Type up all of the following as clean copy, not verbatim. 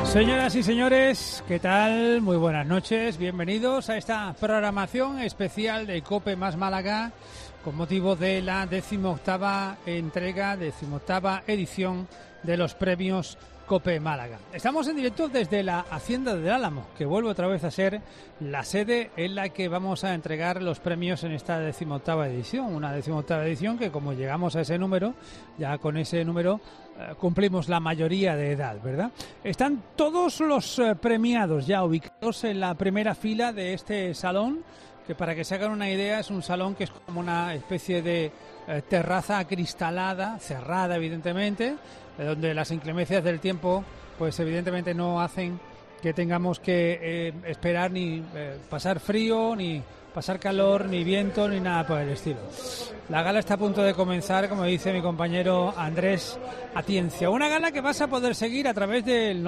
Señoras y señores, ¿qué tal? Muy buenas noches, bienvenidos a esta programación especial de COPE más Málaga con motivo de la 18ª entrega, 18ª edición de los premios COPE Málaga. Estamos en directo desde la Hacienda del Álamo, que vuelve otra vez a ser la sede en la que vamos a entregar los premios en esta 18ª edición. Una 18ª edición que, como llegamos a ese número, ya con ese número cumplimos la mayoría de edad, ¿verdad? Están todos los premiados ya ubicados en la primera fila de este salón, que para que se hagan una idea es un salón que es como una especie de terraza acristalada, cerrada evidentemente, donde las inclemencias del tiempo pues evidentemente no hacen que tengamos que esperar ni pasar frío, ni pasar calor, ni viento, ni nada por el estilo. La gala está a punto de comenzar, como dice mi compañero Andrés Atiencia. Una gala que vas a poder seguir a través del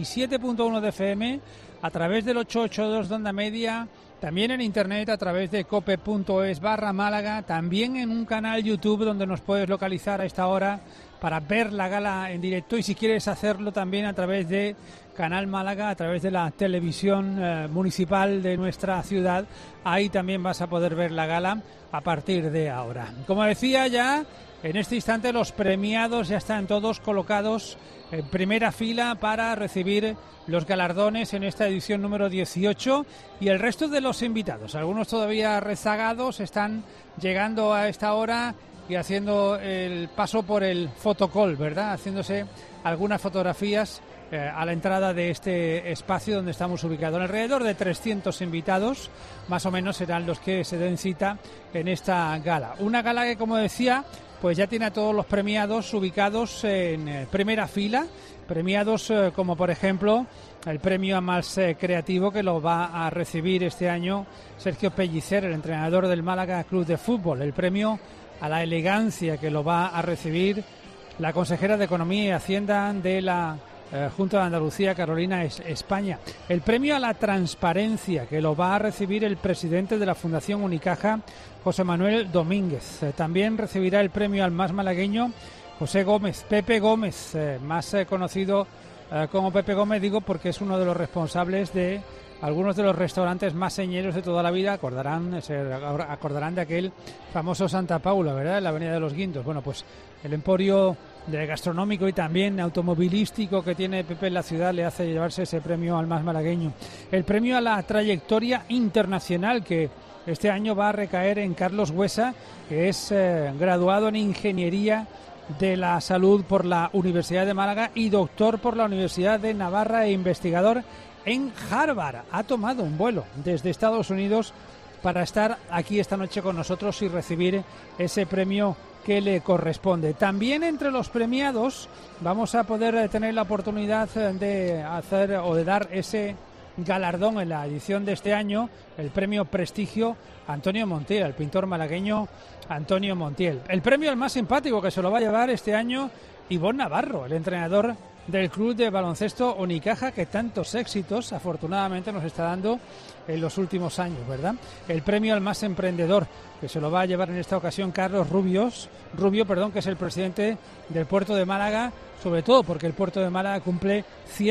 97.1 de FM, a través del 882 de onda media, también en internet a través de cope.es/Málaga, también en un canal YouTube donde nos puedes localizar a esta hora para ver la gala en directo, y si quieres hacerlo también a través de Canal Málaga, a través de la televisión municipal de nuestra ciudad, ahí también vas a poder ver la gala a partir de ahora. Como decía ya, en este instante los premiados ya están todos colocados en primera fila para recibir los galardones en esta edición número 18, y el resto de los invitados, algunos todavía rezagados, están llegando a esta hora y haciendo el paso por el fotocall, ¿verdad? Haciéndose algunas fotografías a la entrada de este espacio donde estamos ubicados. Alrededor de 300 invitados, más o menos, serán los que se den cita en esta gala. Una gala que, como decía, pues ya tiene a todos los premiados ubicados en primera fila, premiados como por ejemplo el premio a más creativo, que lo va a recibir este año Sergio Pellicer, el entrenador del Málaga Club de Fútbol. El premio a la elegancia, que lo va a recibir la consejera de Economía y Hacienda de la Junta de Andalucía, Carolina España. El premio a la transparencia, que lo va a recibir el presidente de la Fundación Unicaja, José Manuel Domínguez. También recibirá el premio al más malagueño José Gómez, Pepe Gómez, más conocido como Pepe Gómez, digo porque es uno de los responsables de algunos de los restaurantes más señeros de toda la vida. Se acordarán de aquel famoso Santa Paula, ¿verdad?, en la Avenida de los Guindos. Bueno, pues el emporio de gastronómico y también automovilístico que tiene Pepe en la ciudad le hace llevarse ese premio al más malagueño. El premio a la trayectoria internacional, que este año va a recaer en Carlos Huesa, que es graduado en Ingeniería de la Salud por la Universidad de Málaga y doctor por la Universidad de Navarra e investigador en Harvard. Ha tomado un vuelo desde Estados Unidos para estar aquí esta noche con nosotros y recibir ese premio que le corresponde. También entre los premiados vamos a poder tener la oportunidad de hacer o de dar ese galardón en la edición de este año, el premio Prestigio Antonio Montiel, el pintor malagueño Antonio Montiel. El premio al más simpático, que se lo va a llevar este año Ivonne Navarro, el entrenador del club de baloncesto Unicaja, que tantos éxitos afortunadamente nos está dando en los últimos años, ¿verdad? El premio al más emprendedor, que se lo va a llevar en esta ocasión Carlos Rubio, que es el presidente del Puerto de Málaga, sobre todo porque el Puerto de Málaga cumple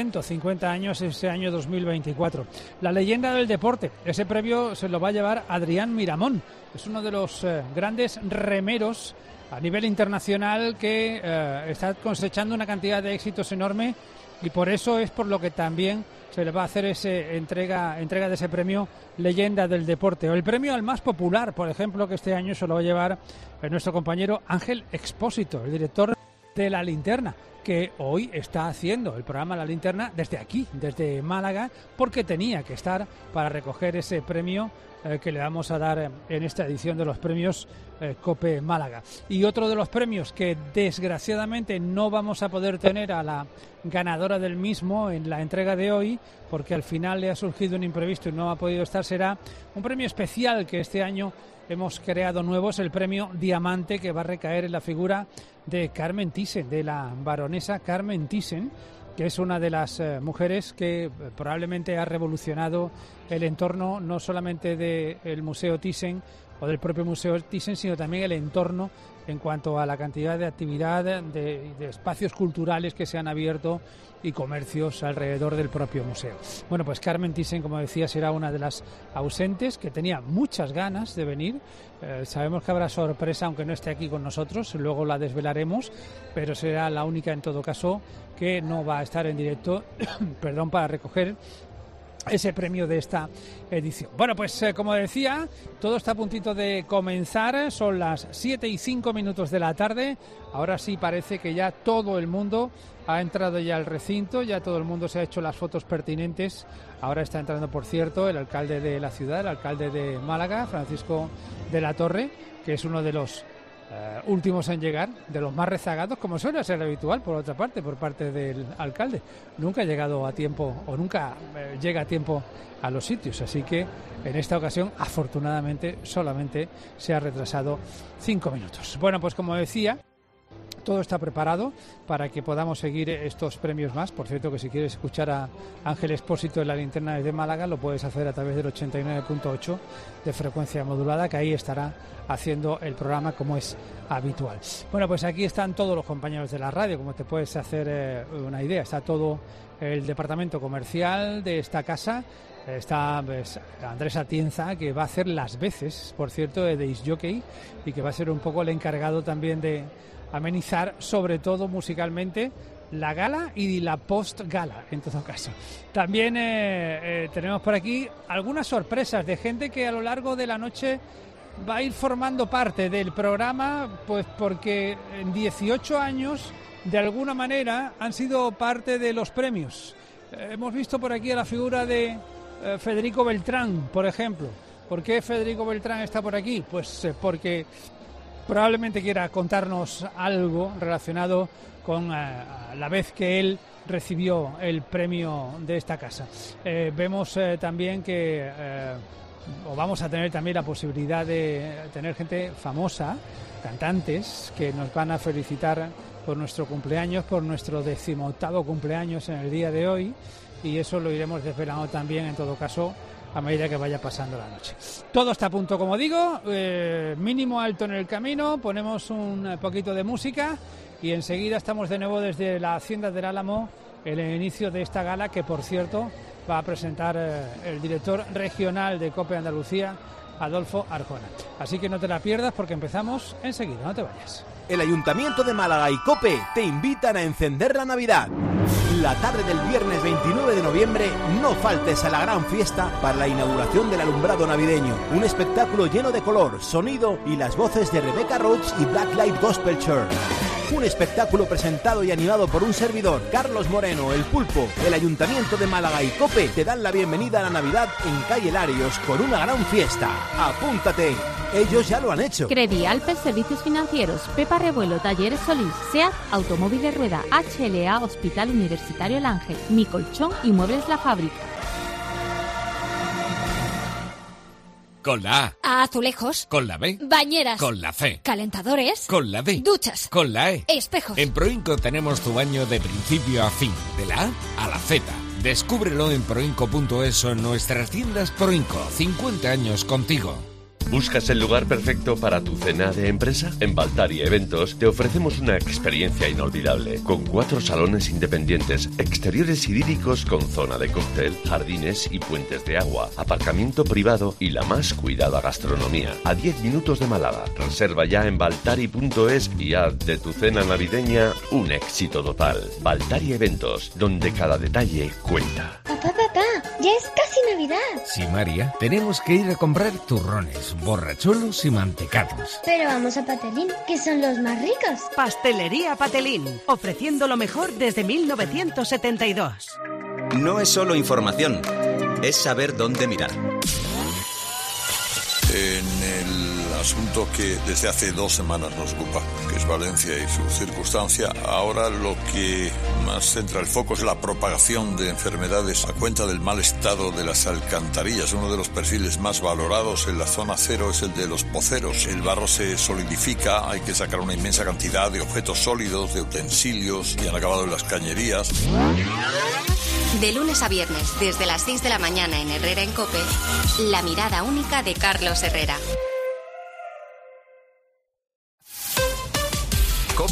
150 años este año 2024. La leyenda del deporte, ese premio se lo va a llevar Adrián Miramón, es uno de los grandes remeros a nivel internacional que está cosechando una cantidad de éxitos enorme, y por eso es por lo que también se le va a hacer ese entrega de ese premio Leyenda del Deporte. O el premio al más popular, por ejemplo, que este año se lo va a llevar nuestro compañero Ángel Expósito, el director de La Linterna, que hoy está haciendo el programa La Linterna desde aquí, desde Málaga, porque tenía que estar para recoger ese premio que le vamos a dar en esta edición de los premios COPE Málaga. Y otro de los premios que desgraciadamente no vamos a poder tener a la ganadora del mismo en la entrega de hoy, porque al final le ha surgido un imprevisto y no ha podido estar, será un premio especial que este año hemos creado nuevo, es el premio Diamante, que va a recaer en la figura de Carmen Thyssen, de la baronesa Carmen Thyssen, que es una de las mujeres que probablemente ha revolucionado el entorno no solamente del Museo Thyssen o del propio Museo Thyssen, sino también el entorno en cuanto a la cantidad de actividad, de espacios culturales que se han abierto y comercios alrededor del propio museo. Bueno, pues Carmen Thyssen, como decía, será una de las ausentes, que tenía muchas ganas de venir. Sabemos que habrá sorpresa, aunque no esté aquí con nosotros, luego la desvelaremos, pero será la única en todo caso que no va a estar en directo perdón, para recoger ese premio de esta edición. Bueno, pues como decía, todo está a puntito de comenzar, son las 7:05 de la tarde, ahora sí parece que ya todo el mundo ha entrado ya al recinto, ya todo el mundo se ha hecho las fotos pertinentes. Ahora está entrando, por cierto, el alcalde de la ciudad, el alcalde de Málaga, Francisco de la Torre, que es uno de los últimos en llegar, de los más rezagados, como suele ser habitual, por otra parte, por parte del alcalde. Nunca ha llegado a tiempo, o nunca llega a tiempo a los sitios, así que en esta ocasión, afortunadamente, solamente se ha retrasado 5 minutos. Bueno, pues como decía, todo está preparado para que podamos seguir estos premios más. Por cierto, que si quieres escuchar a Ángel Expósito en la linterna desde Málaga, lo puedes hacer a través del 89.8 de frecuencia modulada, que ahí estará haciendo el programa como es habitual. Bueno, pues aquí están todos los compañeros de la radio, como te puedes hacer una idea. Está todo el departamento comercial de esta casa. Está pues, Andrés Atienza, que va a hacer las veces, por cierto, de disc-jockey, y que va a ser un poco el encargado también de amenizar, sobre todo musicalmente, la gala y la post-gala, en todo caso. También tenemos por aquí algunas sorpresas de gente que a lo largo de la noche va a ir formando parte del programa, pues porque en 18 años, de alguna manera, han sido parte de los premios. Hemos visto por aquí a la figura de Federico Beltrán, por ejemplo. ¿Por qué Federico Beltrán está por aquí? Pues porque probablemente quiera contarnos algo relacionado con la vez que él recibió el premio de esta casa. Vemos también que o vamos a tener también la posibilidad de tener gente famosa, cantantes, que nos van a felicitar por nuestro cumpleaños, por nuestro 18º cumpleaños en el día de hoy, y eso lo iremos desvelando también, en todo caso, a medida que vaya pasando la noche. Todo está a punto, como digo, mínimo alto en el camino, ponemos un poquito de música y enseguida estamos de nuevo desde la Hacienda del Álamo, el inicio de esta gala que, por cierto, va a presentar el director regional de COPE Andalucía, Adolfo Arjona. Así que no te la pierdas porque empezamos enseguida, no te vayas. El Ayuntamiento de Málaga y COPE te invitan a encender la Navidad. La tarde del viernes 29 de noviembre no faltes a la gran fiesta para la inauguración del alumbrado navideño. Un espectáculo lleno de color, sonido y las voces de Rebecca Rhodes y Blacklight Gospel Church. Un espectáculo presentado y animado por un servidor, Carlos Moreno, El Pulpo. El Ayuntamiento de Málaga y COPE te dan la bienvenida a la Navidad en Calle Larios con una gran fiesta. ¡Apúntate! Ellos ya lo han hecho. Credi Alpes Servicios Financieros, Pepa Revuelo Talleres Solís, SEAT Automóviles Rueda, HLA Hospital Universitario El Ángel, Mi Colchón y Muebles La Fábrica. Con la A. A azulejos. Con la B. Bañeras. Con la C. Calentadores. Con la D. Duchas. Con la E. Espejos. En Proinco tenemos tu baño de principio a fin, de la A a la Z. Descúbrelo en proinco.es o en nuestras tiendas Proinco. 50 años contigo. ¿Buscas el lugar perfecto para tu cena de empresa? En Baltari Eventos te ofrecemos una experiencia inolvidable, con 4 salones independientes, exteriores idílicos con zona de cóctel, jardines y puentes de agua, aparcamiento privado y la más cuidada gastronomía. A 10 minutos de Málaga. Reserva ya en baltari.es y haz de tu cena navideña un éxito total. Baltari Eventos, donde cada detalle cuenta. Papá, ya es casi Navidad. Sí, María, tenemos que ir a comprar turrones, borrachuelos y mantecados. Pero vamos a Patelín, que son los más ricos. Pastelería Patelín, ofreciendo lo mejor desde 1972. No es solo información, es saber dónde mirar. En el asunto que desde hace 2 semanas nos ocupa, que es Valencia y su circunstancia, ahora lo que más centra el foco es la propagación de enfermedades a cuenta del mal estado de las alcantarillas. Uno de los perfiles más valorados en la zona cero es el de los poceros. El barro se solidifica, hay que sacar una inmensa cantidad de objetos sólidos, de utensilios que han acabado en las cañerías. De lunes a viernes, desde las 6 de la mañana en Herrera en COPE, la mirada única de Carlos Herrera.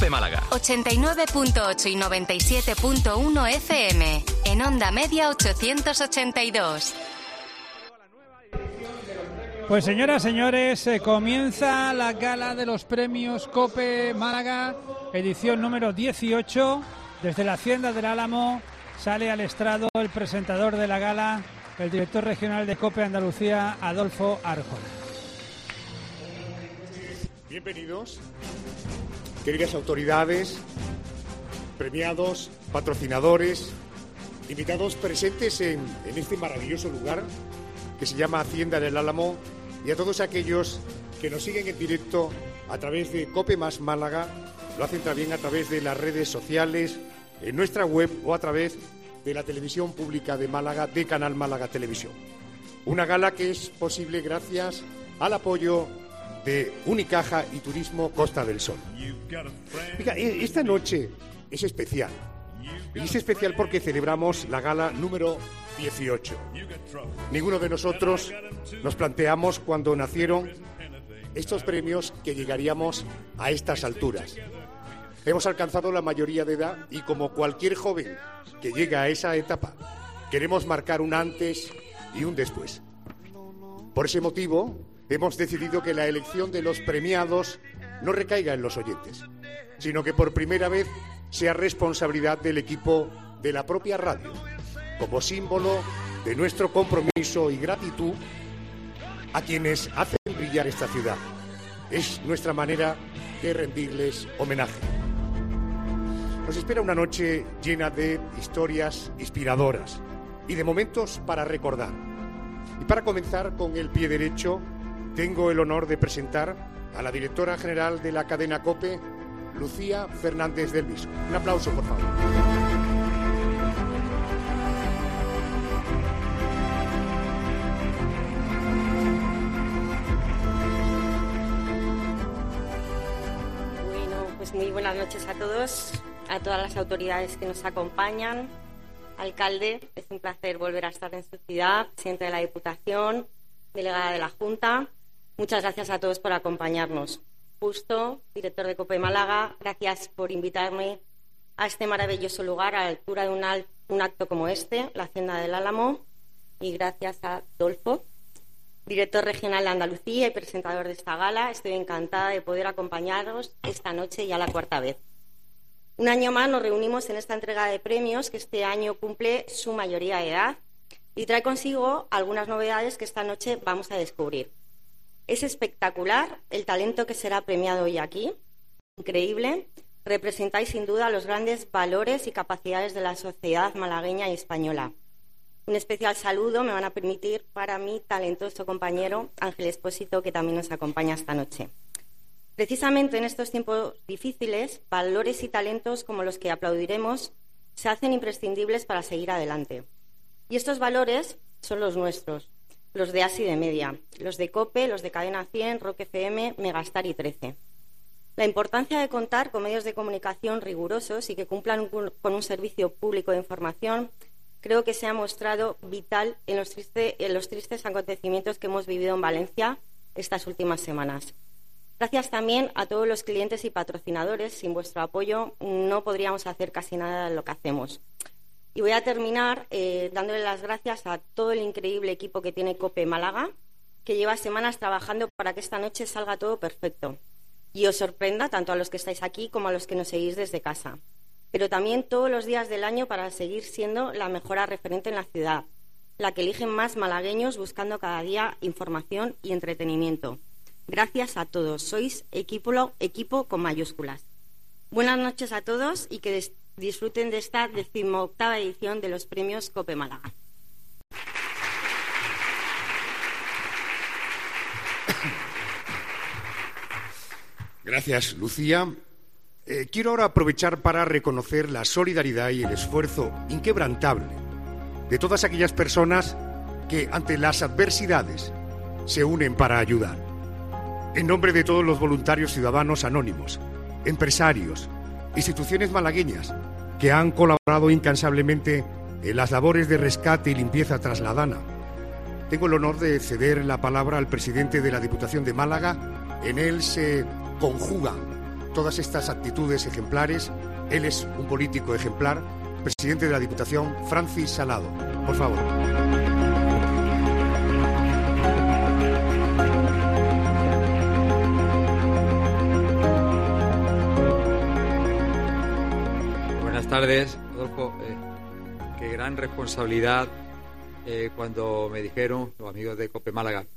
COPE Málaga. 89.8 y 97.1 FM. En onda media 882. Pues señoras, señores, comienza la gala de los premios COPE Málaga, edición número 18. Desde la Hacienda del Álamo sale al estrado el presentador de la gala, el director regional de COPE Andalucía, Adolfo Arjona. Bienvenidos, queridas autoridades, premiados, patrocinadores, invitados presentes en este maravilloso lugar que se llama Hacienda del Álamo, y a todos aquellos que nos siguen en directo a través de COPE Más Málaga, lo hacen también a través de las redes sociales, en nuestra web o a través de la televisión pública de Málaga, de Canal Málaga Televisión. Una gala que es posible gracias al apoyo de Unicaja y Turismo Costa del Sol. Mira, esta noche es especial. Y es especial porque celebramos la gala número 18. Ninguno de nosotros nos planteamos cuando nacieron estos premios que llegaríamos a estas alturas. Hemos alcanzado la mayoría de edad y, como cualquier joven que llega a esa etapa, queremos marcar un antes y un después. Por ese motivo, hemos decidido que la elección de los premiados no recaiga en los oyentes, sino que por primera vez sea responsabilidad del equipo de la propia radio, como símbolo de nuestro compromiso y gratitud a quienes hacen brillar esta ciudad. Es nuestra manera de rendirles homenaje. Nos espera una noche llena de historias inspiradoras y de momentos para recordar. Y para comenzar con el pie derecho, tengo el honor de presentar a la directora general de la cadena COPE, Lucía Fernández del Visco. Un aplauso, por favor. Bueno, pues muy buenas noches a todos, a todas las autoridades que nos acompañan. Alcalde, es un placer volver a estar en su ciudad, presidente de la Diputación, delegada de la Junta. Muchas gracias a todos por acompañarnos. Justo, director de COPE Málaga, gracias por invitarme a este maravilloso lugar a la altura de un acto como este, la Hacienda del Álamo, y gracias a Adolfo, director regional de Andalucía y presentador de esta gala. Estoy encantada de poder acompañaros esta noche ya la cuarta vez. Un año más nos reunimos en esta entrega de premios que este año cumple su mayoría de edad y trae consigo algunas novedades que esta noche vamos a descubrir. Es espectacular el talento que será premiado hoy aquí. Increíble. Representáis sin duda los grandes valores y capacidades de la sociedad malagueña y española. Un especial saludo me van a permitir para mi talentoso compañero Ángel Expósito, que también nos acompaña esta noche. Precisamente en estos tiempos difíciles, valores y talentos como los que aplaudiremos se hacen imprescindibles para seguir adelante. Y estos valores son los nuestros, los de ASI de Media, los de COPE, los de Cadena 100, Rock FM, Megastar y 13. La importancia de contar con medios de comunicación rigurosos y que cumplan con un servicio público de información creo que se ha mostrado vital en los tristes acontecimientos que hemos vivido en Valencia estas últimas semanas. Gracias también a todos los clientes y patrocinadores. Sin vuestro apoyo no podríamos hacer casi nada de lo que hacemos. Y voy a terminar dándole las gracias a todo el increíble equipo que tiene COPE Málaga, que lleva semanas trabajando para que esta noche salga todo perfecto y os sorprenda tanto a los que estáis aquí como a los que nos seguís desde casa. Pero también todos los días del año para seguir siendo la mejor referente en la ciudad, la que eligen más malagueños buscando cada día información y entretenimiento. Gracias a todos. Sois equipo con mayúsculas. Buenas noches a todos y que disfruten de esta 18ª edición de los premios COPE Málaga. Gracias, Lucía. Quiero ahora aprovechar para reconocer la solidaridad y el esfuerzo inquebrantable de todas aquellas personas que ante las adversidades se unen para ayudar. En nombre de todos los voluntarios ciudadanos anónimos, empresarios, instituciones malagueñas que han colaborado incansablemente en las labores de rescate y limpieza tras la Dana, tengo el honor de ceder la palabra al presidente de la Diputación de Málaga. En él se conjugan todas estas actitudes ejemplares. Él es un político ejemplar, presidente de la Diputación, Francis Salado. Por favor. Buenas tardes, Adolfo. Qué gran responsabilidad cuando me dijeron los amigos de COPE Málaga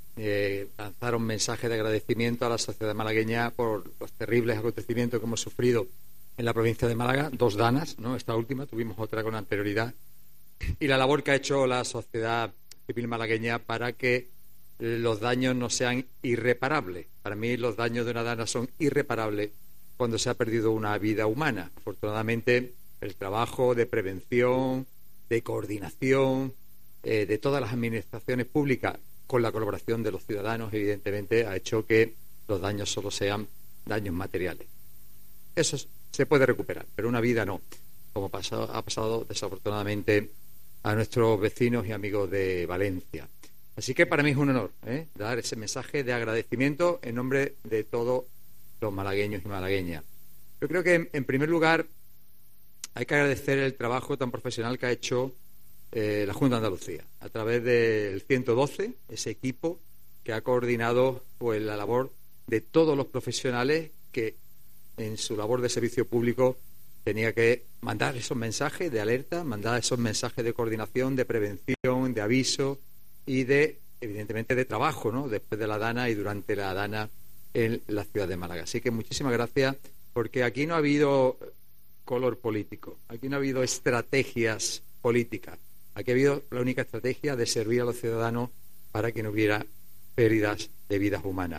lanzar un mensaje de agradecimiento a la sociedad malagueña por los terribles acontecimientos que hemos sufrido en la provincia de Málaga, 2 danas, ¿no? Esta última, tuvimos otra con anterioridad, y la labor que ha hecho la sociedad civil malagueña para que los daños no sean irreparables. Para mí los daños de una dana son irreparables cuando se ha perdido una vida humana. Afortunadamente, el trabajo de prevención, de coordinación, de todas las administraciones públicas, con la colaboración de los ciudadanos, evidentemente, ha hecho que los daños solo sean daños materiales. Eso se puede recuperar, pero una vida no, como ha pasado desafortunadamente a nuestros vecinos y amigos de Valencia. Así que para mí es un honor dar ese mensaje de agradecimiento en nombre de todos los malagueños y malagueñas. Yo creo que, en primer lugar, hay que agradecer el trabajo tan profesional que ha hecho la Junta de Andalucía, a través del 112, ese equipo que ha coordinado pues la labor de todos los profesionales que en su labor de servicio público tenía que mandar esos mensajes de alerta, mandar esos mensajes de coordinación, de prevención, de aviso y evidentemente, de trabajo, ¿no? Después de la dana y durante la dana en la ciudad de Málaga. Así que muchísimas gracias, porque aquí no ha habido color político, aquí no ha habido estrategias políticas. Aquí ha habido la única estrategia de servir a los ciudadanos para que no hubiera pérdidas de vidas humanas.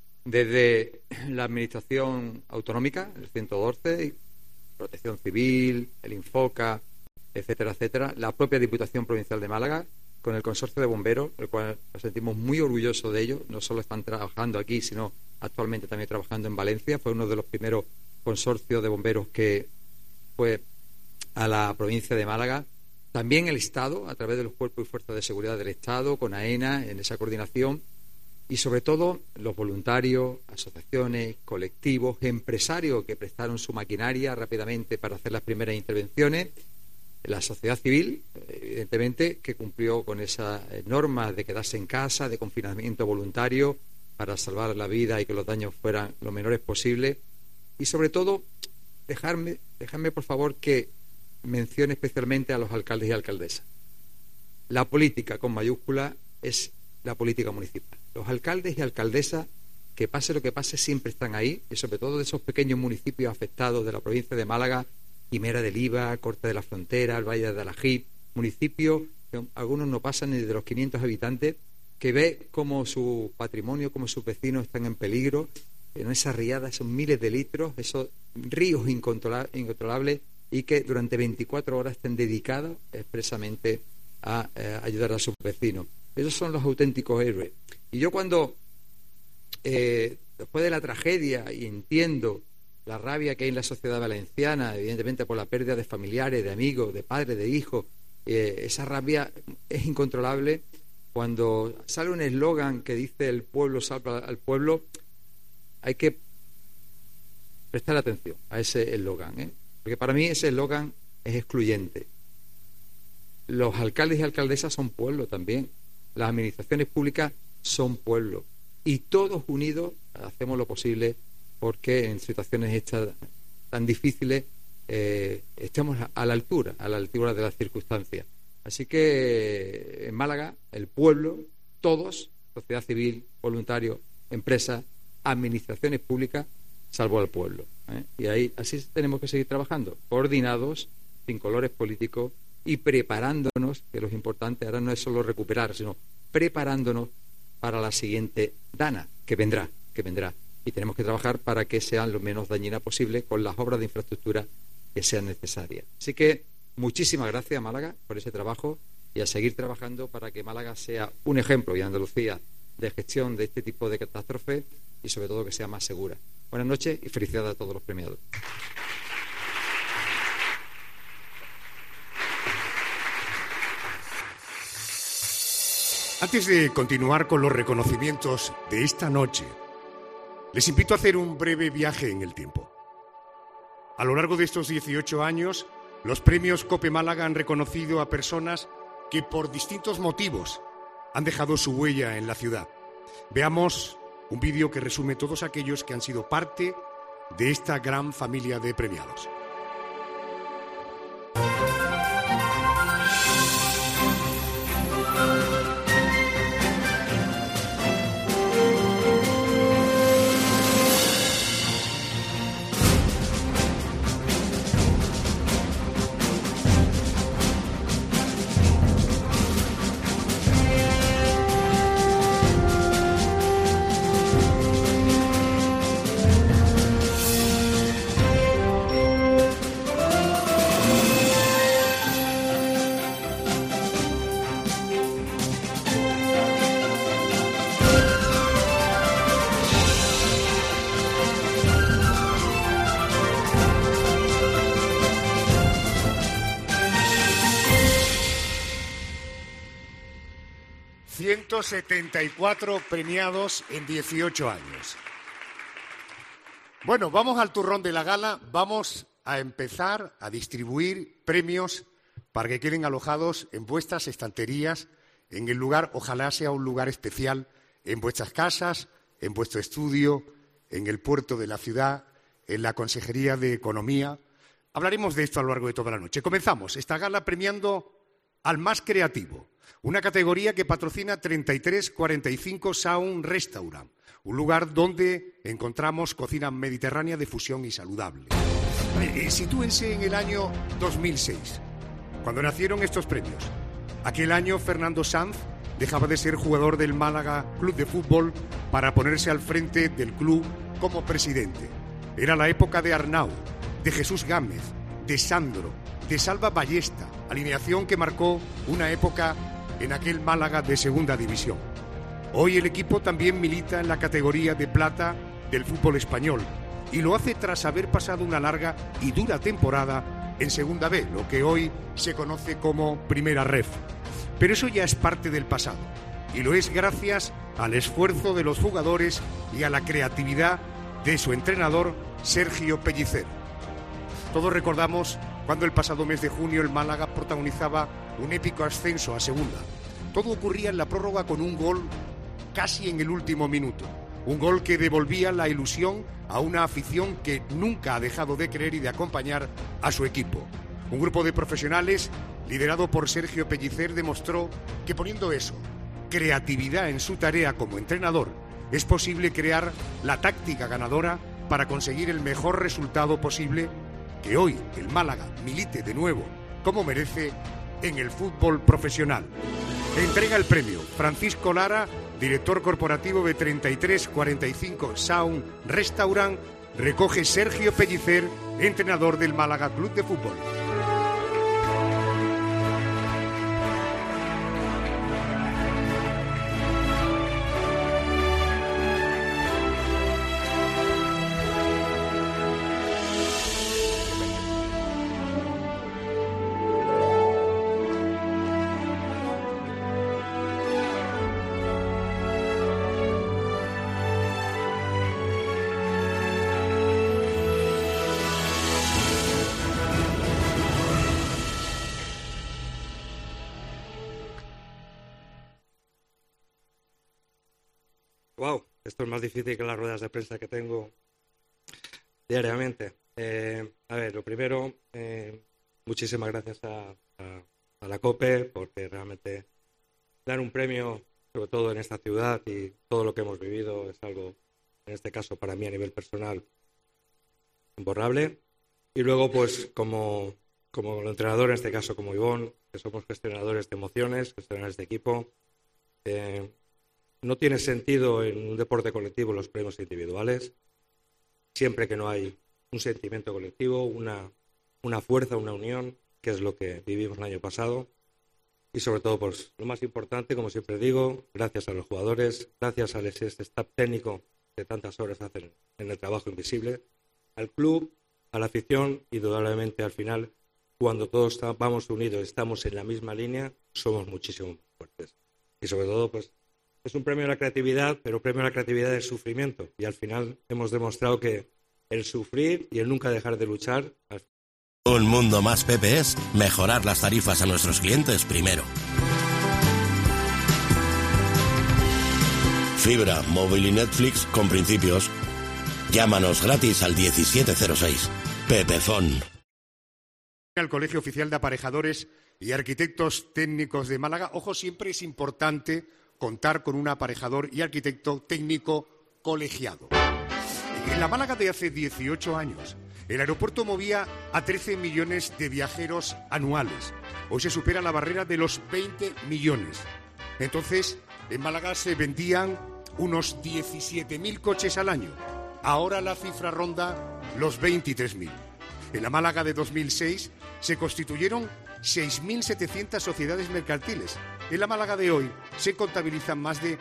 Desde la Administración Autonómica, el 112, Protección Civil, el Infoca, etcétera, etcétera, la propia Diputación Provincial de Málaga, con el Consorcio de Bomberos, el cual nos sentimos muy orgullosos de ellos. No solo están trabajando aquí, sino actualmente también trabajando en Valencia. Fue uno de los primeros consorcios de bomberos que fue a la provincia de Málaga. También el Estado, a través de los cuerpos y fuerzas de seguridad del Estado, con AENA, en esa coordinación, y sobre todo los voluntarios, asociaciones, colectivos, empresarios que prestaron su maquinaria rápidamente para hacer las primeras intervenciones, la sociedad civil, evidentemente, que cumplió con esas normas de quedarse en casa, de confinamiento voluntario, para salvar la vida y que los daños fueran lo menores posibles, y sobre todo, dejadme por favor que mencione especialmente a los alcaldes y alcaldesas. La política con mayúscula es la política municipal. Los alcaldes y alcaldesas, que pase lo que pase, siempre están ahí, y sobre todo de esos pequeños municipios afectados de la provincia de Málaga, Quimera del Iba, Corte de la Frontera, el Valle de Alajib, municipios que algunos no pasan ni de los 500 habitantes, que ve cómo su patrimonio, cómo sus vecinos están en peligro, en esas riadas, esos miles de litros, esos ríos incontrolables, y que durante 24 horas estén dedicados expresamente a ayudar a sus vecinos. Esos son los auténticos héroes. Y yo cuando, después de la tragedia, y entiendo la rabia que hay en la sociedad valenciana, evidentemente por la pérdida de familiares, de amigos, de padres, de hijos, esa rabia es incontrolable. Cuando sale un eslogan que dice el pueblo salva al pueblo, hay que prestar atención a ese eslogan, porque para mí ese eslogan es excluyente. Los alcaldes y alcaldesas son pueblo también. Las administraciones públicas son pueblo. Y todos unidos hacemos lo posible porque en situaciones estas tan difíciles estemos a la altura de las circunstancias. Así que en Málaga, el pueblo, todos, sociedad civil, voluntarios, empresas, administraciones públicas, salvo al pueblo. Y ahí así tenemos que seguir trabajando, coordinados, sin colores políticos y preparándonos, que lo importante ahora no es solo recuperar, sino preparándonos para la siguiente dana que vendrá. Y tenemos que trabajar para que sean lo menos dañinas posible con las obras de infraestructura que sean necesarias. Así que muchísimas gracias, Málaga, por ese trabajo y a seguir trabajando para que Málaga sea un ejemplo, y Andalucía, de gestión de este tipo de catástrofes y sobre todo que sea más segura. Buenas noches y felicidades a todos los premiados. Antes de continuar con los reconocimientos de esta noche, Les invito a hacer un breve viaje en el tiempo. A lo largo de estos 18 años, los premios COPE Málaga han reconocido a personas que por distintos motivos han dejado su huella en la ciudad. Veamos un vídeo que resume todos aquellos que han sido parte de esta gran familia de premiados. ...174 premiados en 18 años. Bueno, vamos al turrón de la gala. Vamos a empezar a distribuir premios para que queden alojados en vuestras estanterías, en el lugar, ojalá sea un lugar especial, en vuestras casas, en vuestro estudio, en el puerto de la ciudad, en la Consejería de Economía. Hablaremos de esto a lo largo de toda la noche. Comenzamos esta gala premiando al más creativo, una categoría que patrocina 3345 Sound Restaurant, un lugar donde encontramos cocina mediterránea de fusión y saludable. Sitúense en el año 2006, cuando nacieron estos premios. Aquel año Fernando Sanz dejaba de ser jugador del Málaga Club de Fútbol para ponerse al frente del club como presidente. Era la época de Arnau, de Jesús Gámez, de Sandro, de Salva Ballesta, alineación que marcó una época en aquel Málaga de segunda división. Hoy el equipo también milita en la categoría de plata del fútbol español y lo hace tras haber pasado una larga y dura temporada en segunda B, lo que hoy se conoce como Primera Ref. Pero eso ya es parte del pasado y lo es gracias al esfuerzo de los jugadores y a la creatividad de su entrenador Sergio Pellicer. Todos recordamos cuando el pasado mes de junio el Málaga protagonizaba un épico ascenso a segunda. Todo ocurría en la prórroga con un gol casi en el último minuto. Un gol que devolvía la ilusión a una afición que nunca ha dejado de creer y de acompañar a su equipo. Un grupo de profesionales liderado por Sergio Pellicer demostró que poniendo eso, creatividad en su tarea como entrenador, es posible crear la táctica ganadora para conseguir el mejor resultado posible, que hoy el Málaga milite de nuevo, como merece, en el fútbol profesional. Entrega el premio Francisco Lara, director corporativo de 3345 Sound Restaurant. Recoge Sergio Pellicer, entrenador del Málaga Club de Fútbol. Wow, esto es más difícil que las ruedas de prensa que tengo diariamente. A ver, lo primero, muchísimas gracias a la COPE, porque realmente dar un premio, sobre todo en esta ciudad y todo lo que hemos vivido, es algo, en este caso para mí a nivel personal, imborrable. Y luego, pues como el entrenador, en este caso como Ivonne, que somos gestionadores de emociones, gestionadores de equipo, no tiene sentido en un deporte colectivo los premios individuales, siempre que no hay un sentimiento colectivo, una fuerza, una unión, que es lo que vivimos el año pasado. Y sobre todo, pues lo más importante, como siempre digo, gracias a los jugadores, gracias al staff técnico que tantas horas hacen en el trabajo invisible, al club, a la afición, y indudablemente al final, cuando todos vamos unidos, estamos en la misma línea, somos muchísimo más fuertes. Y sobre todo, pues es un premio a la creatividad, pero un premio a la creatividad del sufrimiento. Y al final hemos demostrado que el sufrir y el nunca dejar de luchar. Un mundo más Pepe es mejorar las tarifas a nuestros clientes primero. Fibra, móvil y Netflix con principios. Llámanos gratis al 1706. Pepefón. Al Colegio Oficial de Aparejadores y Arquitectos Técnicos de Málaga. Ojo, siempre es importante contar con un aparejador y arquitecto técnico colegiado. En la Málaga de hace 18 años, el aeropuerto movía a 13 millones de viajeros anuales. Hoy se supera la barrera de los 20 millones. Entonces, en Málaga se vendían unos 17.000 coches al año. Ahora la cifra ronda los 23.000. En la Málaga de 2006 se constituyeron 6.700 sociedades mercantiles. En la Málaga de hoy se contabilizan más de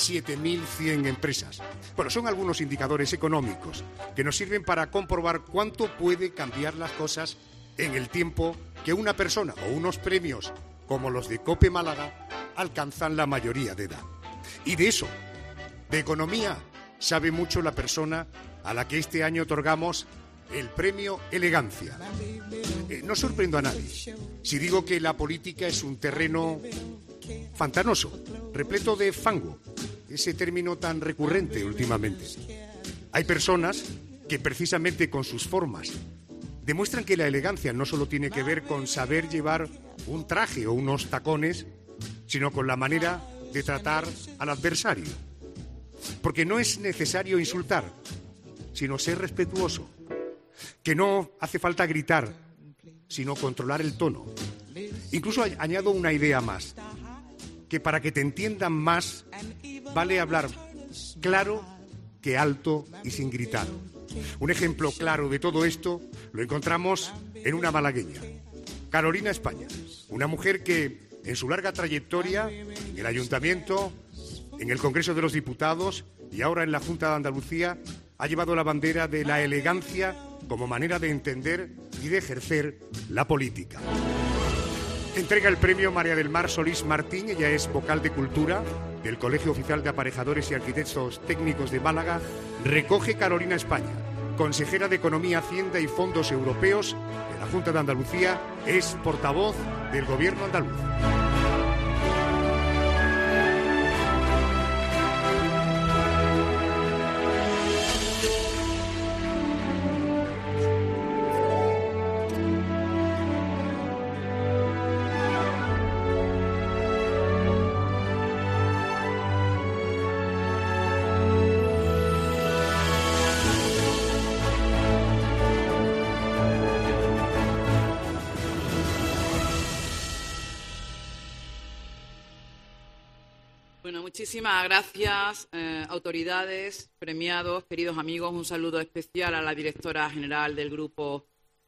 7.100 empresas. Bueno, son algunos indicadores económicos que nos sirven para comprobar cuánto puede cambiar las cosas en el tiempo que una persona o unos premios como los de COPE Málaga alcanzan la mayoría de edad. Y de eso, de economía, sabe mucho la persona a la que este año otorgamos el premio Elegancia. No sorprendo a nadie si digo que la política es un terreno pantanoso, repleto de fango, ese término tan recurrente últimamente. Hay personas que precisamente con sus formas demuestran que la elegancia no solo tiene que ver con saber llevar un traje o unos tacones, sino con la manera de tratar al adversario. Porque no es necesario insultar, sino ser respetuoso. Que no hace falta gritar, sino controlar el tono. Incluso añado una idea más, que para que te entiendan más, vale hablar claro que alto y sin gritar. Un ejemplo claro de todo esto lo encontramos en una malagueña, Carolina España, una mujer que en su larga trayectoria en el Ayuntamiento, en el Congreso de los Diputados y ahora en la Junta de Andalucía, ha llevado la bandera de la elegancia como manera de entender y de ejercer la política. Entrega el premio María del Mar Solís Martín. Ella es vocal de Cultura del Colegio Oficial de Aparejadores y Arquitectos Técnicos de Málaga. Recoge Carolina España, consejera de Economía, Hacienda y Fondos Europeos de la Junta de Andalucía. Es portavoz del Gobierno andaluz. Bueno, muchísimas gracias, autoridades, premiados, queridos amigos. Un saludo especial a la directora general del Grupo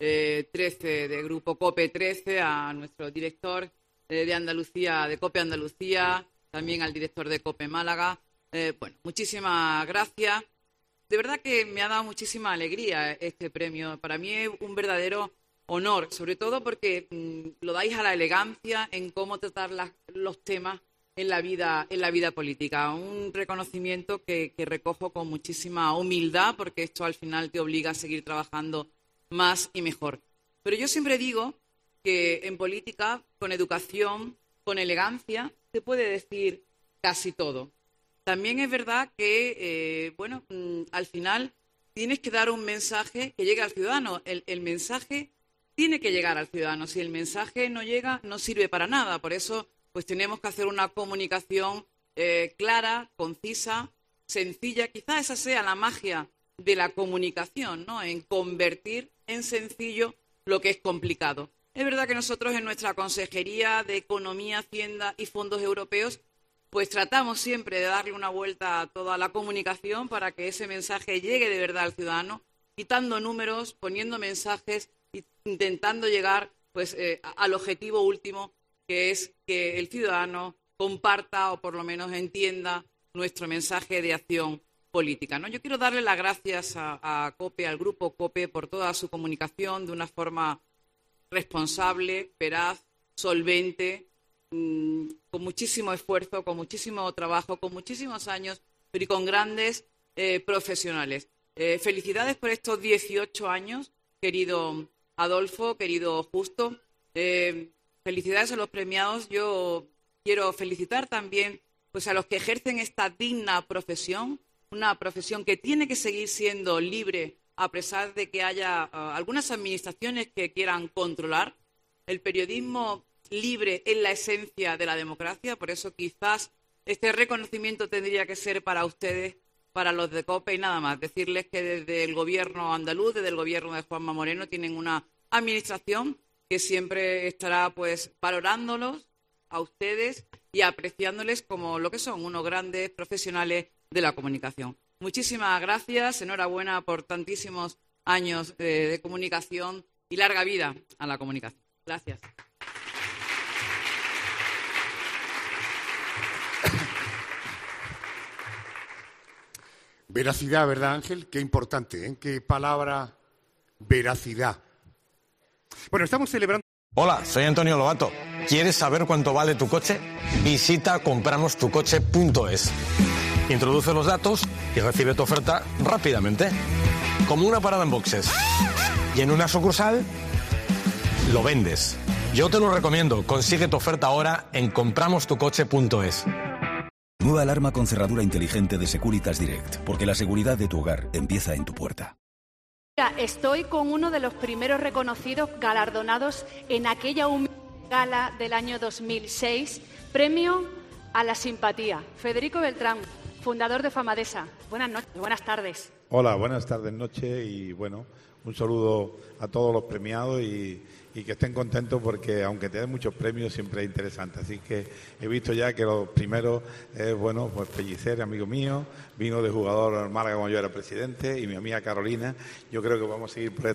13, del Grupo COPE 13, a nuestro director de Andalucía, de COPE Andalucía, también al director de COPE Málaga. Bueno, muchísimas gracias. De verdad que me ha dado muchísima alegría este premio. Para mí es un verdadero honor, sobre todo porque lo dais a la elegancia en cómo tratar los temas en la vida política. Un reconocimiento que recojo con muchísima humildad, porque esto al final te obliga a seguir trabajando más y mejor. Pero yo siempre digo que en política, con educación, con elegancia, se puede decir casi todo. También es verdad que, al final tienes que dar un mensaje que llegue al ciudadano. El mensaje tiene que llegar al ciudadano. Si el mensaje no llega, no sirve para nada. Por eso pues tenemos que hacer una comunicación clara, concisa, sencilla. Quizá esa sea la magia de la comunicación, ¿no? En convertir en sencillo lo que es complicado. Es verdad que nosotros en nuestra Consejería de Economía, Hacienda y Fondos Europeos pues tratamos siempre de darle una vuelta a toda la comunicación para que ese mensaje llegue de verdad al ciudadano, quitando números, poniendo mensajes e intentando llegar pues al objetivo último, que es que el ciudadano comparta o por lo menos entienda nuestro mensaje de acción política, ¿no? Yo quiero darle las gracias a COPE, al Grupo COPE, por toda su comunicación de una forma responsable, veraz, solvente, con muchísimo esfuerzo, con muchísimo trabajo, con muchísimos años, pero y con grandes profesionales. Felicidades por estos 18 años, querido Adolfo, querido Justo. Felicidades a los premiados. Yo quiero felicitar también pues, a los que ejercen esta digna profesión, una profesión que tiene que seguir siendo libre a pesar de que haya algunas administraciones que quieran controlar. El periodismo libre es la esencia de la democracia, por eso quizás este reconocimiento tendría que ser para ustedes, para los de COPE y nada más. Decirles que desde el gobierno andaluz, desde el gobierno de Juanma Moreno, tienen una administración que siempre estará pues valorándolos a ustedes y apreciándoles como lo que son, unos grandes profesionales de la comunicación. Muchísimas gracias, enhorabuena por tantísimos años de comunicación y larga vida a la comunicación. Gracias. Veracidad, ¿verdad, Ángel? Qué importante, ¿eh? Qué palabra, veracidad. Bueno, estamos celebrando... Hola, soy Antonio Lobato. ¿Quieres saber cuánto vale tu coche? Visita compramostucoche.es. Introduce los datos y recibe tu oferta rápidamente. Como una parada en boxes. Y en una sucursal, lo vendes. Yo te lo recomiendo. Consigue tu oferta ahora en compramostucoche.es. Nueva alarma con cerradura inteligente de Securitas Direct, porque la seguridad de tu hogar empieza en tu puerta. Estoy con uno de los primeros reconocidos galardonados en aquella gala del año 2006, Premio a la Simpatía. Federico Beltrán, fundador de Famadesa. Buenas noches, buenas tardes. Hola, buenas tardes, noche y bueno, un saludo a todos los premiados y que estén contentos porque aunque te den muchos premios siempre es interesante. Así que he visto ya que los primeros bueno, pues Pellicer, amigo mío, vino de jugador al Málaga cuando yo era presidente y mi amiga Carolina. Yo creo que vamos a seguir por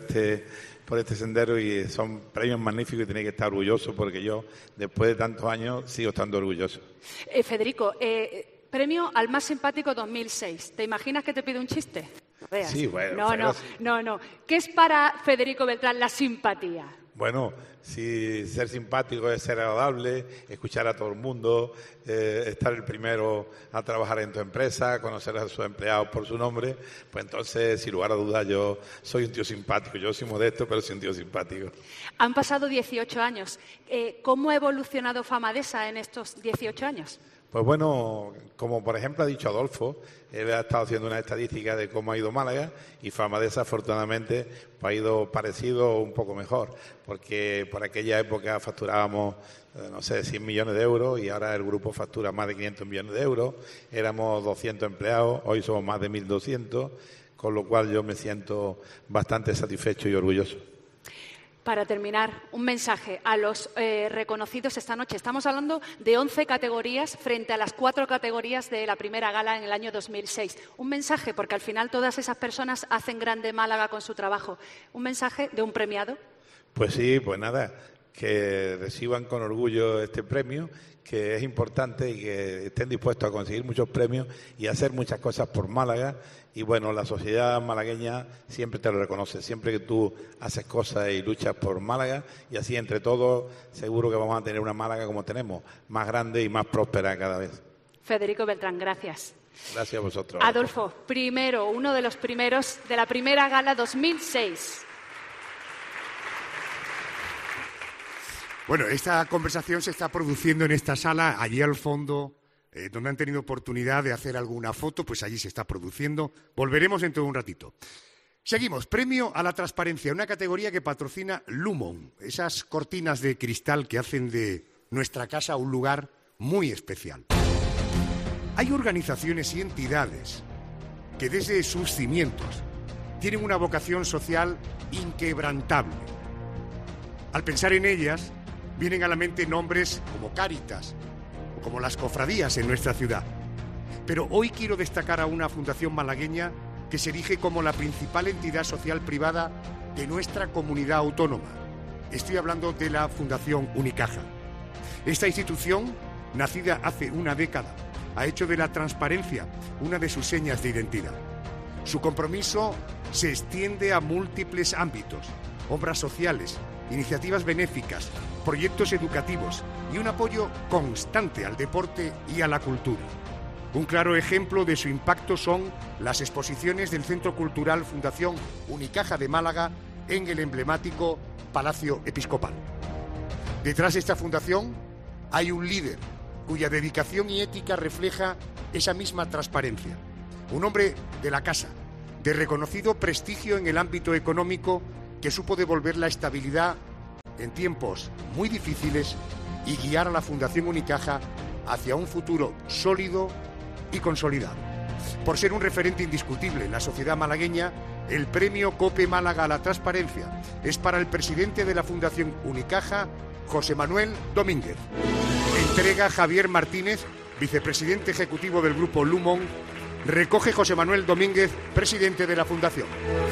este sendero y son premios magníficos y tenéis que estar orgullosos porque yo después de tantos años sigo estando orgulloso. Federico, premio al más simpático 2006. ¿Te imaginas que te pide un chiste? No veas. Sí, bueno. No. ¿Qué es para Federico Beltrán la simpatía? Bueno, si ser simpático es ser agradable, escuchar a todo el mundo, estar el primero a trabajar en tu empresa, conocer a sus empleados por su nombre, pues entonces, sin lugar a dudas, yo soy un tío simpático. Yo soy modesto, pero soy un tío simpático. Han pasado 18 años. ¿Cómo ha evolucionado Famadesa en estos 18 años? Pues bueno, como por ejemplo ha dicho Adolfo, él ha estado haciendo una estadística de cómo ha ido Málaga y Famadesa afortunadamente pues, ha ido parecido un poco mejor, porque por aquella época facturábamos, 100 millones de euros y ahora el grupo factura más de 500 millones de euros, éramos 200 empleados, hoy somos más de 1.200, con lo cual yo me siento bastante satisfecho y orgulloso. Para terminar, un mensaje a los reconocidos esta noche. Estamos hablando de 11 categorías frente a las 4 categorías de la primera gala en el año 2006. Un mensaje, porque al final todas esas personas hacen grande Málaga con su trabajo. Un mensaje de un premiado. Pues sí, pues nada, que reciban con orgullo este premio, que es importante y que estén dispuestos a conseguir muchos premios y hacer muchas cosas por Málaga. Y bueno, la sociedad malagueña siempre te lo reconoce, siempre que tú haces cosas y luchas por Málaga, y así entre todos seguro que vamos a tener una Málaga como tenemos, más grande y más próspera cada vez. Federico Beltrán, gracias. Gracias a vosotros. Adolfo, uno de los primeros de la primera gala 2006. Bueno, esta conversación se está produciendo en esta sala, allí al fondo, donde han tenido oportunidad de hacer alguna foto, pues allí se está produciendo. Volveremos dentro de un ratito. Seguimos. Premio a la transparencia, una categoría que patrocina Lumon, esas cortinas de cristal que hacen de nuestra casa un lugar muy especial. Hay organizaciones y entidades que desde sus cimientos tienen una vocación social inquebrantable. Al pensar en ellas, vienen a la mente nombres como Cáritas, como las cofradías en nuestra ciudad. Pero hoy quiero destacar a una fundación malagueña que se erige como la principal entidad social privada de nuestra comunidad autónoma. Estoy hablando de la Fundación Unicaja. Esta institución, nacida hace una década, ha hecho de la transparencia una de sus señas de identidad. Su compromiso se extiende a múltiples ámbitos, obras sociales, iniciativas benéficas, proyectos educativos y un apoyo constante al deporte y a la cultura. Un claro ejemplo de su impacto son las exposiciones del Centro Cultural Fundación Unicaja de Málaga en el emblemático Palacio Episcopal. Detrás de esta fundación hay un líder cuya dedicación y ética refleja esa misma transparencia. Un hombre de la casa, de reconocido prestigio en el ámbito económico, que supo devolver la estabilidad en tiempos muy difíciles y guiar a la Fundación Unicaja hacia un futuro sólido y consolidado. Por ser un referente indiscutible en la sociedad malagueña, el premio COPE Málaga a la transparencia es para el presidente de la Fundación Unicaja, José Manuel Domínguez. Entrega Javier Martínez, vicepresidente ejecutivo del Grupo Lumon. Recoge José Manuel Domínguez, presidente de la Fundación.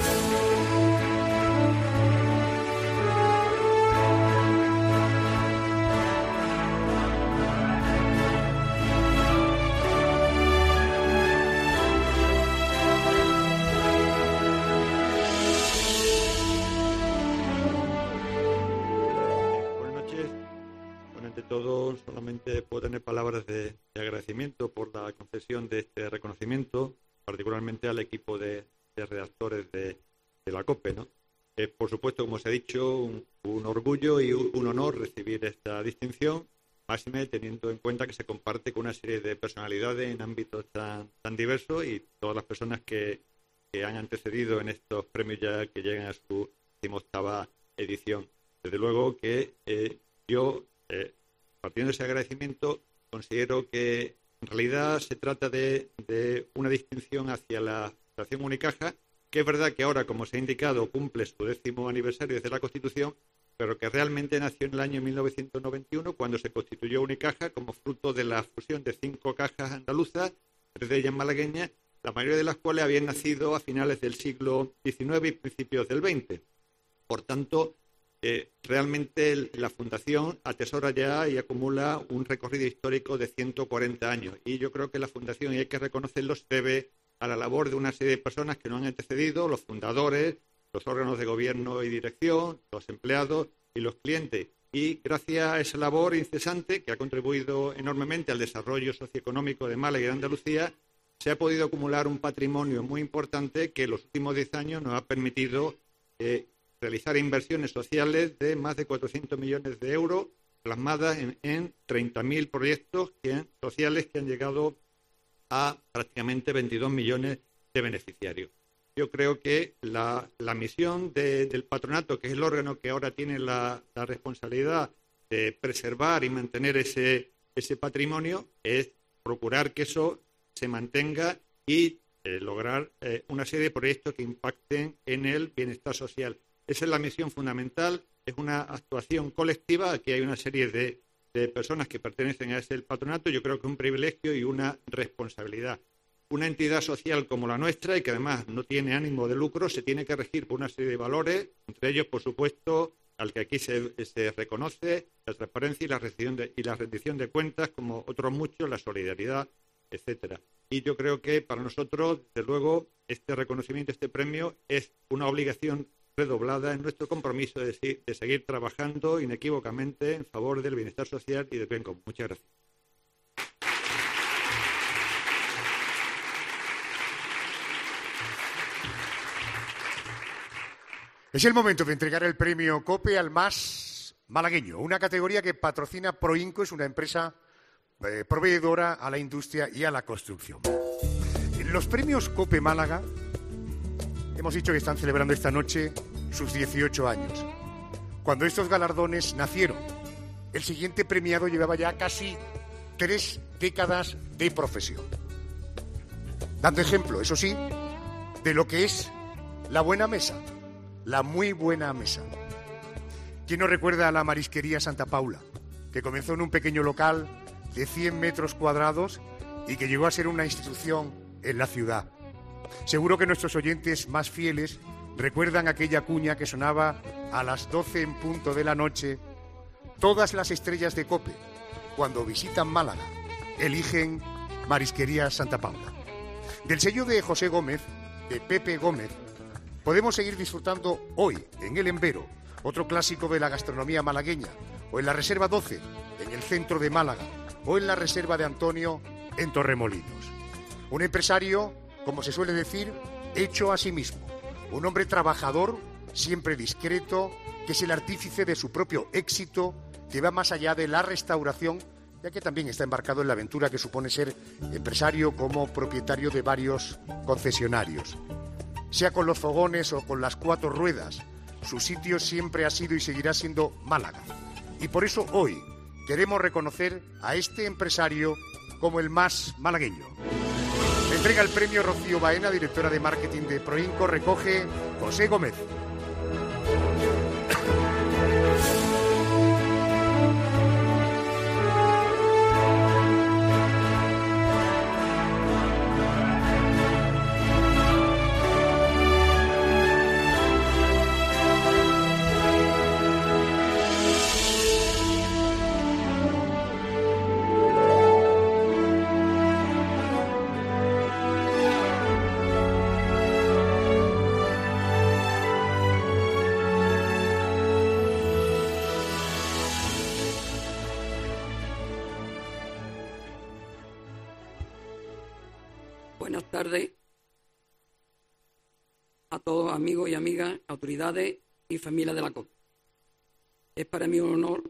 Solamente puedo tener palabras de agradecimiento por la concesión de este reconocimiento, particularmente al equipo de redactores de la COPE, ¿no? Por supuesto, como se ha dicho, un orgullo y un honor recibir esta distinción, máxime teniendo en cuenta que se comparte con una serie de personalidades en ámbitos tan diversos y todas las personas que han antecedido en estos premios ya que llegan a su 18ª edición. Desde luego que yo... partiendo de ese agradecimiento, considero que en realidad se trata de una distinción hacia la Fundación Unicaja, que es verdad que ahora, como se ha indicado, cumple su 10º aniversario desde la Constitución, pero que realmente nació en el año 1991, cuando se constituyó Unicaja como fruto de la fusión de 5 cajas andaluzas, 3 de ellas malagueñas, la mayoría de las cuales habían nacido a finales del siglo XIX y principios del XX. Por tanto, realmente la Fundación atesora ya y acumula un recorrido histórico de 140 años. Y yo creo que la Fundación, y hay que reconocerlo, se debe a la labor de una serie de personas que nos han antecedido, los fundadores, los órganos de gobierno y dirección, los empleados y los clientes. Y gracias a esa labor incesante, que ha contribuido enormemente al desarrollo socioeconómico de Málaga y de Andalucía, se ha podido acumular un patrimonio muy importante que en los últimos 10 años nos ha permitido realizar inversiones sociales de más de 400 millones de euros, plasmadas en 30.000 proyectos sociales que han llegado a prácticamente 22 millones de beneficiarios. Yo creo que la misión del patronato, que es el órgano que ahora tiene la responsabilidad de preservar y mantener ese patrimonio, es procurar que eso se mantenga y lograr una serie de proyectos que impacten en el bienestar social. Esa es la misión fundamental, es una actuación colectiva. Aquí hay una serie de personas que pertenecen a ese patronato. Yo creo que es un privilegio y una responsabilidad. Una entidad social como la nuestra, y que además no tiene ánimo de lucro, se tiene que regir por una serie de valores, entre ellos, por supuesto, al que aquí se reconoce, la transparencia y la rendición de cuentas, como otros muchos, la solidaridad, etcétera. Y yo creo que para nosotros, desde luego, este reconocimiento, este premio, es una obligación redoblada en nuestro compromiso de seguir trabajando inequívocamente en favor del bienestar social y del bien común. Muchas gracias. Es el momento de entregar el premio COPE al más malagueño, una categoría que patrocina Proinco, es una empresa proveedora a la industria y a la construcción. Los premios COPE Málaga, hemos dicho que están celebrando esta noche sus 18 años. Cuando estos galardones nacieron, el siguiente premiado llevaba ya casi 3 décadas de profesión. Dando ejemplo, eso sí, de lo que es la buena mesa, la muy buena mesa. ¿Quién no recuerda a la Marisquería Santa Paula, que comenzó en un pequeño local de 100 metros cuadrados y que llegó a ser una institución en la ciudad? Seguro que nuestros oyentes más fieles recuerdan aquella cuña que sonaba a las 12 en punto de la noche. Todas las estrellas de COPE, cuando visitan Málaga, eligen Marisquería Santa Paula. Del sello de José Gómez, de Pepe Gómez, podemos seguir disfrutando hoy, en El Embero, otro clásico de la gastronomía malagueña, o en la Reserva 12, en el centro de Málaga, o en la Reserva de Antonio, en Torremolinos. Un empresario, como se suele decir, hecho a sí mismo. Un hombre trabajador, siempre discreto, que es el artífice de su propio éxito, que va más allá de la restauración, ya que también está embarcado en la aventura que supone ser empresario como propietario de varios concesionarios. Sea con los fogones o con las 4 ruedas, su sitio siempre ha sido y seguirá siendo Málaga. Y por eso hoy queremos reconocer a este empresario como el más malagueño. Le entrega el premio Rocío Baena, directora de marketing de Proinco, recoge José Gómez. Buenas tardes a todos amigos y amigas, autoridades y familia de la COPE. Es para mí un honor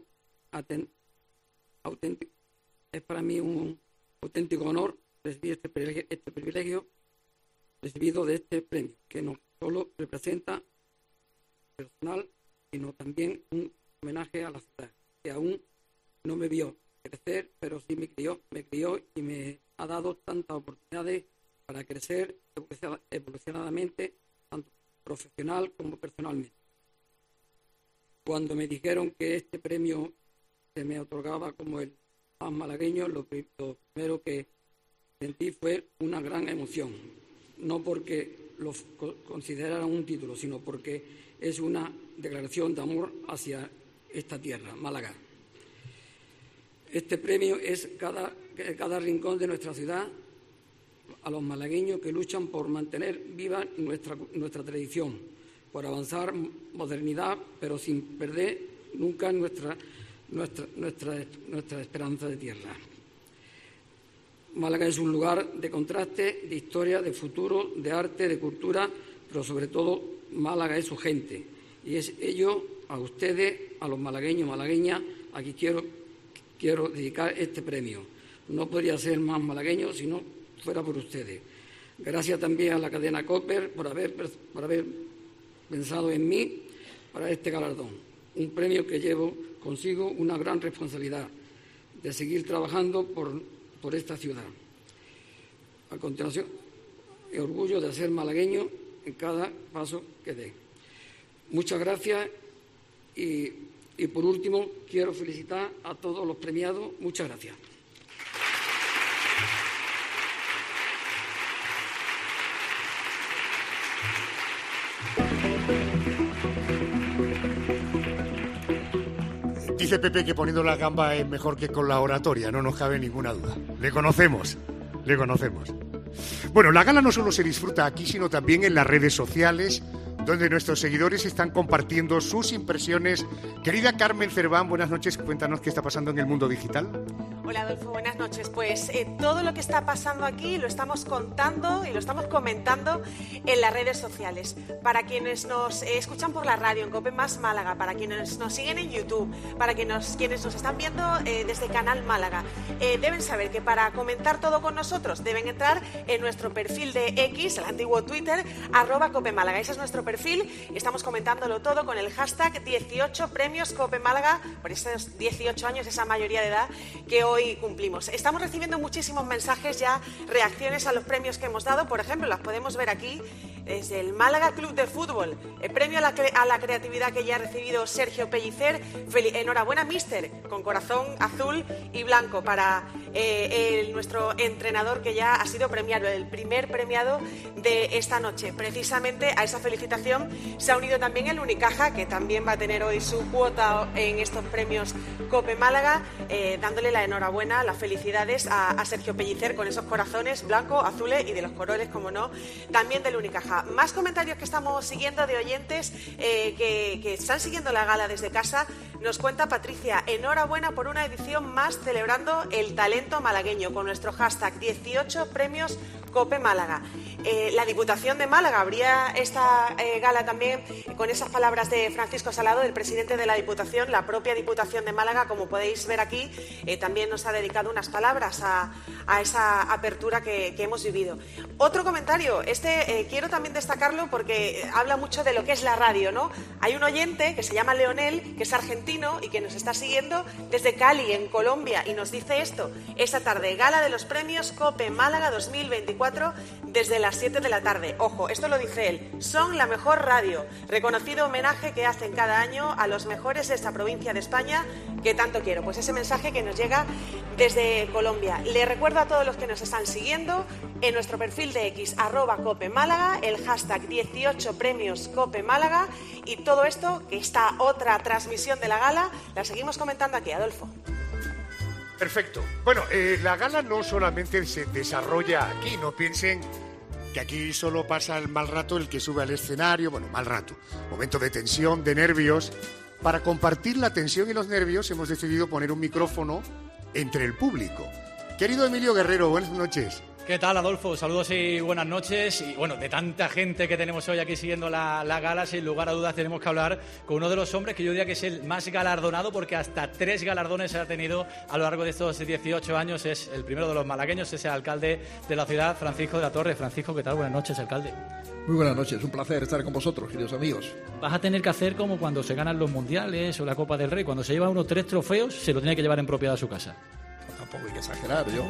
auténtico honor recibir este privilegio recibido de este premio, que no solo representa personal, sino también un homenaje a la ciudad, que aún no me vio crecer, pero sí me crió y me ha dado tantas oportunidades para crecer evolucionadamente, tanto profesional como personalmente. Cuando me dijeron que este premio se me otorgaba como el más malagueño, lo primero que sentí fue una gran emoción, no porque lo considerara un título, sino porque es una declaración de amor hacia esta tierra, Málaga. Este premio es cada rincón de nuestra ciudad, a los malagueños que luchan por mantener viva nuestra tradición, por avanzar modernidad, pero sin perder nunca nuestra esperanza de tierra. Málaga es un lugar de contraste, de historia, de futuro, de arte, de cultura, pero sobre todo Málaga es su gente. Y es ello a ustedes, a los malagueños, malagueñas, a quien quiero dedicar este premio. No podría ser más malagueño si no fuera por ustedes. Gracias también a la cadena COPE por haber pensado en mí para este galardón. Un premio que llevo consigo una gran responsabilidad de seguir trabajando por esta ciudad. A continuación, el orgullo de ser malagueño en cada paso que dé. Muchas gracias y por último quiero felicitar a todos los premiados. Muchas gracias. Dice Pepe que poniendo la gamba es mejor que con la oratoria, no nos cabe ninguna duda. Le conocemos. Bueno, la gala no solo se disfruta aquí, sino también en las redes sociales, donde nuestros seguidores están compartiendo sus impresiones. Querida Carmen Cerván, buenas noches. Cuéntanos qué está pasando en el mundo digital. Hola Adolfo, buenas noches. Pues todo lo que está pasando aquí lo estamos contando y lo estamos comentando en las redes sociales. Para quienes nos escuchan por la radio en COPE Más Málaga, para quienes nos siguen en YouTube, para quienes nos están viendo desde Canal Málaga, deben saber que para comentar todo con nosotros deben entrar en nuestro perfil de X, el antiguo Twitter, @COPEMálaga. Ese es nuestro perfil y estamos comentándolo todo con el hashtag 18 premios COPE Málaga por esos 18 años, esa mayoría de edad que hoy cumplimos. Estamos recibiendo muchísimos mensajes ya, reacciones a los premios que hemos dado. Por ejemplo, las podemos ver aquí desde el Málaga Club de Fútbol, el premio a la creatividad que ya ha recibido Sergio Pellicer. Enhorabuena, míster, con corazón azul y blanco para nuestro entrenador que ya ha sido premiado, el primer premiado de esta noche. Precisamente a esa felicitación invitación se ha unido también el Unicaja, que también va a tener hoy su cuota en estos premios COPE Málaga, dándole la enhorabuena, las felicidades a Sergio Pellicer con esos corazones blancos, azules y de los colores, como no, también del Unicaja. Más comentarios que estamos siguiendo de oyentes que están siguiendo la gala desde casa. Nos cuenta Patricia: enhorabuena por una edición más celebrando el talento malagueño con nuestro hashtag 18 premios COPE Málaga. La Diputación de Málaga abría esta gala también con esas palabras de Francisco Salado, el presidente de la Diputación. La propia Diputación de Málaga, como podéis ver aquí, también nos ha dedicado unas palabras a esa apertura que hemos vivido. Otro comentario, quiero también destacarlo porque habla mucho de lo que es la radio, ¿no? Hay un oyente que se llama Leonel, que es argentino y que nos está siguiendo desde Cali, en Colombia, y nos dice esto: esta tarde, gala de los premios COPE Málaga 2024 desde las 7 de la tarde. Ojo, esto lo dice él: son la mejor radio, reconocido homenaje que hacen cada año a los mejores de esta provincia de España que tanto quiero. Pues ese mensaje que nos llega desde Colombia. Le recuerdo a todos los que nos están siguiendo en nuestro perfil de X, @COPE Málaga, el hashtag 18 premios COPE Málaga, y todo esto, que esta otra transmisión de la gala, la seguimos comentando aquí, Adolfo. Perfecto. Bueno, la gala no solamente se desarrolla aquí, no piensen que aquí solo pasa el mal rato el que sube al escenario, bueno, mal rato, momento de tensión, de nervios. Para compartir la tensión y los nervios hemos decidido poner un micrófono entre el público. Querido Emilio Guerrero, buenas noches. ¿Qué tal, Adolfo? Saludos y buenas noches. Y bueno, de tanta gente que tenemos hoy aquí siguiendo la gala, sin lugar a dudas tenemos que hablar con uno de los hombres que yo diría que es el más galardonado, porque hasta 3 galardones ha tenido a lo largo de estos 18 años. Es el primero de los malagueños, es el alcalde de la ciudad, Francisco de la Torre. Francisco, ¿qué tal? Buenas noches, alcalde. Muy buenas noches, un placer estar con vosotros, queridos amigos. Vas a tener que hacer como cuando se ganan los mundiales o la Copa del Rey, cuando se lleva unos 3 trofeos, se lo tiene que llevar en propiedad a su casa. Tampoco hay que exagerar, yo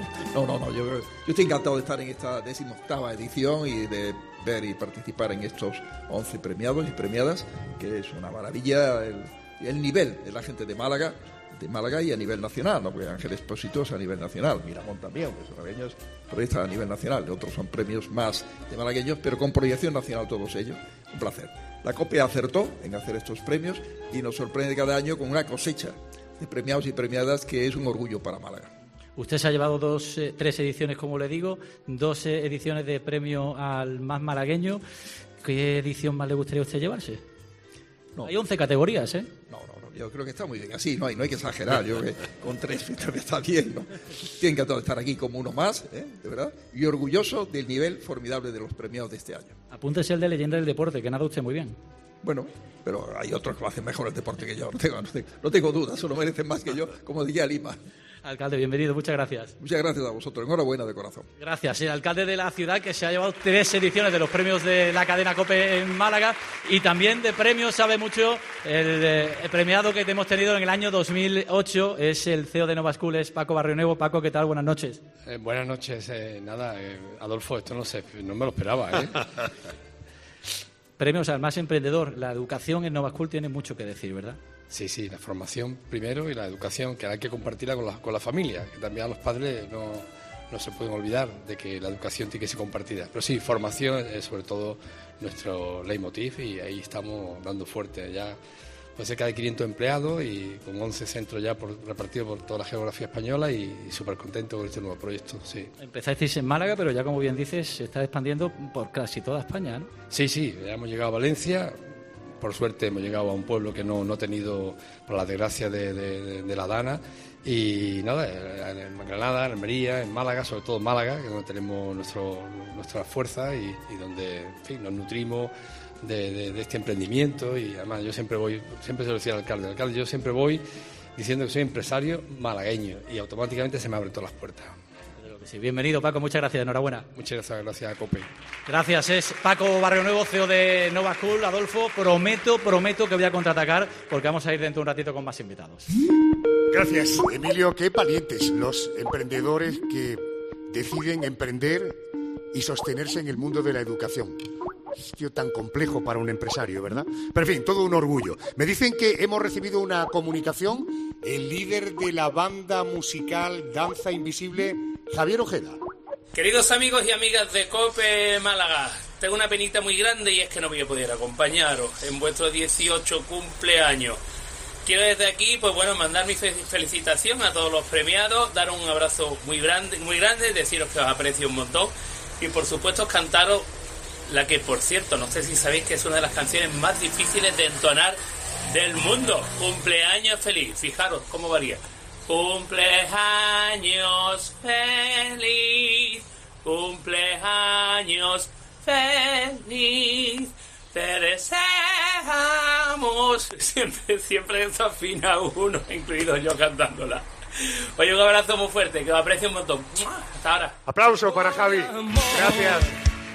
estoy encantado de estar en esta 18ª edición y de ver y participar en estos 11 premiados y premiadas, que es una maravilla el nivel de la gente de Málaga y a nivel nacional, ¿no? Porque Ángel Expósito es a nivel nacional, Miramón también, que son malagueños, pero está a nivel nacional, otros son premios más de malagueños, pero con proyección nacional todos ellos. Un placer. La COPE acertó en hacer estos premios y nos sorprende cada año con una cosecha de premiados y premiadas que es un orgullo para Málaga. Usted se ha llevado 3 ediciones, como le digo, 2 ediciones de premio al más malagueño. ¿Qué edición más le gustaría a usted llevarse? No. Hay 11 categorías, ¿eh? No, yo creo que está muy bien así, no hay que exagerar. Yo creo que con 3 está bien, ¿no? Estoy encantado de estar aquí como uno más, de verdad, y orgulloso del nivel formidable de los premiados de este año. Apúntese el de leyenda del deporte, que nada usted muy bien. Bueno, pero hay otros que lo hacen mejor el deporte que yo, no tengo dudas, solo merecen más que yo, como diría Lima. Alcalde, bienvenido, muchas gracias. Muchas gracias a vosotros, enhorabuena de corazón. Gracias, el alcalde de la ciudad, que se ha llevado 3 ediciones de los premios de la cadena COPE en Málaga, y también de premios sabe mucho el premiado que hemos tenido en el año 2008, es el CEO de Nova School, es Paco Barrionuevo. Paco, ¿qué tal? Buenas noches. Buenas noches, Adolfo, esto no me lo esperaba, ¿eh? Premios al más emprendedor. La educación en Nova School tiene mucho que decir, ¿verdad? Sí, la formación primero y la educación, que hay que compartirla con la familia, que también a los padres no se pueden olvidar de que la educación tiene que ser compartida. Pero sí, formación es sobre todo nuestro leitmotiv y ahí estamos dando fuerte. Ya pues cerca de 500 empleados y con 11 centros ya repartidos por toda la geografía española y súper contento con este nuevo proyecto, sí. Empezasteis en Málaga, pero ya como bien dices, se está expandiendo por casi toda España, ¿no? Sí, ya hemos llegado a Valencia. Por suerte hemos llegado a un pueblo que no ha tenido, por la desgracia de la Dana, y nada, en Granada, en Almería, en Málaga, sobre todo en Málaga, que es donde tenemos nuestra fuerza y donde, en fin, nos nutrimos de este emprendimiento. Y además yo siempre se lo decía al alcalde, yo siempre voy diciendo que soy empresario malagueño y automáticamente se me abren todas las puertas. Sí, bienvenido, Paco, muchas gracias, enhorabuena. Muchas gracias a COPE. Gracias, es Paco Barrionuevo, CEO de Nova School. Adolfo, prometo que voy a contraatacar porque vamos a ir dentro de un ratito con más invitados. Gracias, Emilio. Qué valientes los emprendedores que deciden emprender y sostenerse en el mundo de la educación. Sitio tan complejo para un empresario, ¿verdad? Pero en fin, todo un orgullo. Me dicen que hemos recibido una comunicación, el líder de la banda musical Danza Invisible, Javier Ojeda. Queridos amigos y amigas de COPE Málaga, tengo una penita muy grande y es que no voy a poder acompañaros en vuestro 18 cumpleaños. Quiero desde aquí, pues bueno, mandar mi felicitación a todos los premiados, daros un abrazo muy grande, deciros que os aprecio un montón y por supuesto cantaros la que, por cierto, no sé si sabéis que es una de las canciones más difíciles de entonar del mundo. Cumpleaños feliz. Fijaros cómo varía. Cumpleaños feliz. Cumpleaños feliz. Te deseamos. Siempre desafina uno, incluido yo cantándola. Oye, un abrazo muy fuerte, que os aprecio un montón. Hasta ahora. Aplauso para Javi. Gracias.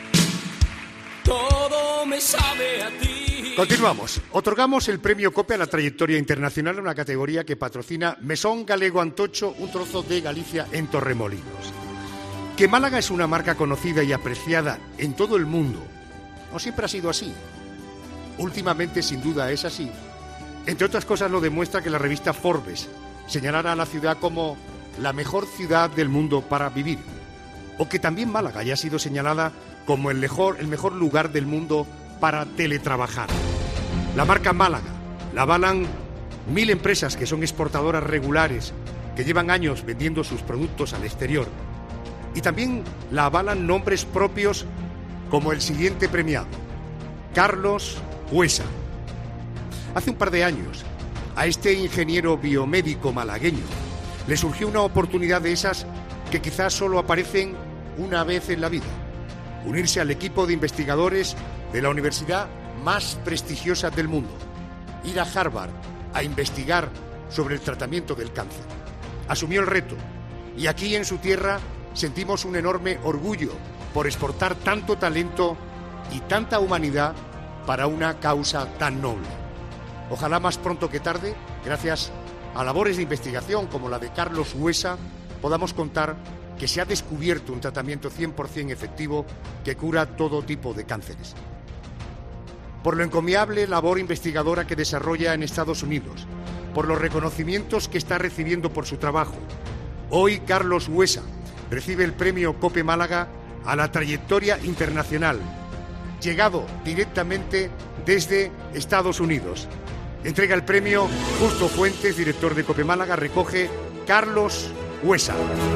Todo me sabe a ti. Continuamos. Otorgamos el premio COPE a la trayectoria internacional, una categoría que patrocina Mesón Galego Antocho, un trozo de Galicia en Torremolinos. Que Málaga es una marca conocida y apreciada en todo el mundo, no siempre ha sido así. Últimamente, sin duda, es así. Entre otras cosas, lo demuestra que la revista Forbes señalara a la ciudad como la mejor ciudad del mundo para vivir, o que también Málaga haya sido señalada como el mejor lugar del mundo para teletrabajar. La marca Málaga la avalan 1000 empresas que son exportadoras regulares, que llevan años vendiendo sus productos al exterior. Y también la avalan nombres propios como el siguiente premiado, Carlos Huesa. Hace un par de años, a este ingeniero biomédico malagueño le surgió una oportunidad de esas que quizás solo aparecen una vez en la vida: unirse al equipo de investigadores de la universidad más prestigiosa del mundo, ir a Harvard a investigar sobre el tratamiento del cáncer. Asumió el reto y aquí en su tierra sentimos un enorme orgullo por exportar tanto talento y tanta humanidad para una causa tan noble. Ojalá más pronto que tarde, gracias a labores de investigación como la de Carlos Huesa, podamos contar que se ha descubierto un tratamiento 100% efectivo que cura todo tipo de cánceres. Por lo encomiable labor investigadora que desarrolla en Estados Unidos, por los reconocimientos que está recibiendo por su trabajo, hoy Carlos Huesa recibe el premio COPE Málaga a la trayectoria internacional, llegado directamente desde Estados Unidos. Entrega el premio Justo Fuentes, director de COPE Málaga, recoge Carlos Huesa.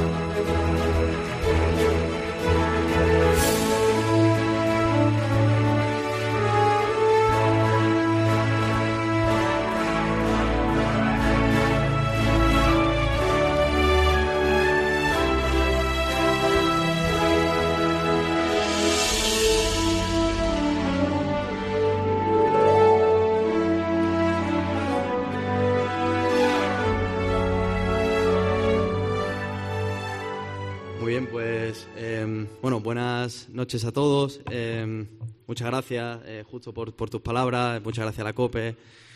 Buenas noches a todos. Muchas gracias, Justo, por tus palabras. Muchas gracias a la COPE,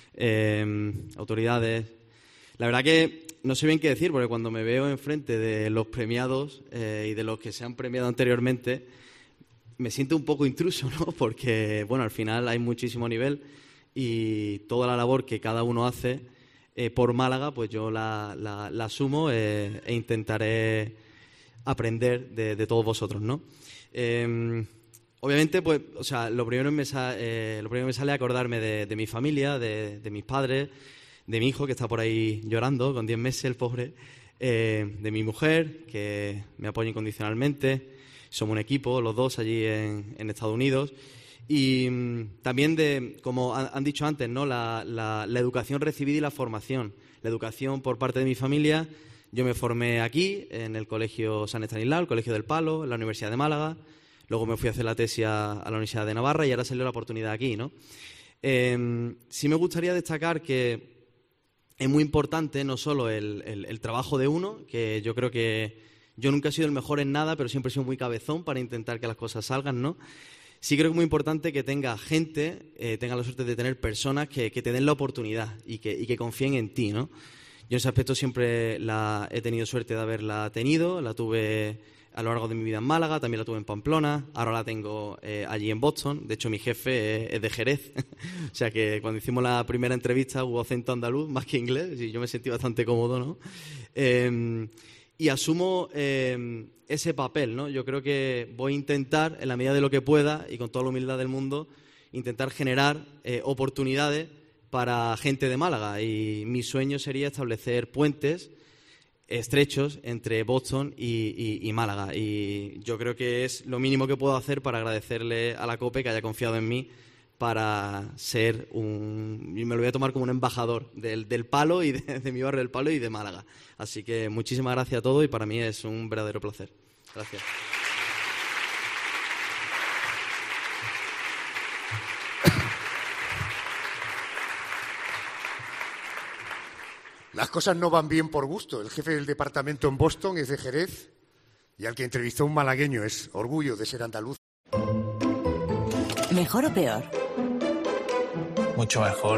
autoridades. La verdad que no sé bien qué decir, porque cuando me veo enfrente de los premiados y de los que se han premiado anteriormente, me siento un poco intruso, ¿no? Porque, bueno, al final hay muchísimo nivel y toda la labor que cada uno hace por Málaga, pues yo la asumo e intentaré aprender de todos vosotros, ¿no? Obviamente, pues, o sea, lo primero que me sale es acordarme de mi familia, de mis padres, de mi hijo que está por ahí llorando con 10 meses, el pobre, de mi mujer que me apoya incondicionalmente. Somos un equipo, los dos allí en Estados Unidos. Y también de, como han dicho antes, ¿no? La educación recibida y la formación. La educación por parte de mi familia. Yo me formé aquí, en el Colegio San Estanislao, el Colegio del Palo, en la Universidad de Málaga. Luego me fui a hacer la tesis a la Universidad de Navarra y ahora salió la oportunidad aquí, ¿no? Sí me gustaría destacar que es muy importante no solo el trabajo de uno, que yo creo que yo nunca he sido el mejor en nada, pero siempre he sido muy cabezón para intentar que las cosas salgan, ¿no? Sí creo que es muy importante que tenga gente, tenga la suerte de tener personas que te den la oportunidad y que confíen en ti, ¿no? Yo en ese aspecto siempre he tenido suerte de haberla tenido, la tuve a lo largo de mi vida en Málaga, también la tuve en Pamplona, ahora la tengo allí en Boston. De hecho, mi jefe es de Jerez, o sea que cuando hicimos la primera entrevista hubo acento andaluz más que inglés y yo me sentí bastante cómodo, ¿no? y asumo ese papel, ¿no? Yo creo que voy a intentar, en la medida de lo que pueda y con toda la humildad del mundo, intentar generar oportunidades para gente de Málaga, y mi sueño sería establecer puentes estrechos entre Boston y Málaga, y yo creo que es lo mínimo que puedo hacer para agradecerle a la COPE que haya confiado en mí para ser y me lo voy a tomar como un embajador del Palo y de mi barrio del Palo y de Málaga. Así que muchísimas gracias a todos y para mí es un verdadero placer. Gracias. Las cosas no van bien por gusto. El jefe del departamento en Boston es de Jerez y al que entrevistó un malagueño es orgullo de ser andaluz. ¿Mejor o peor? Mucho mejor.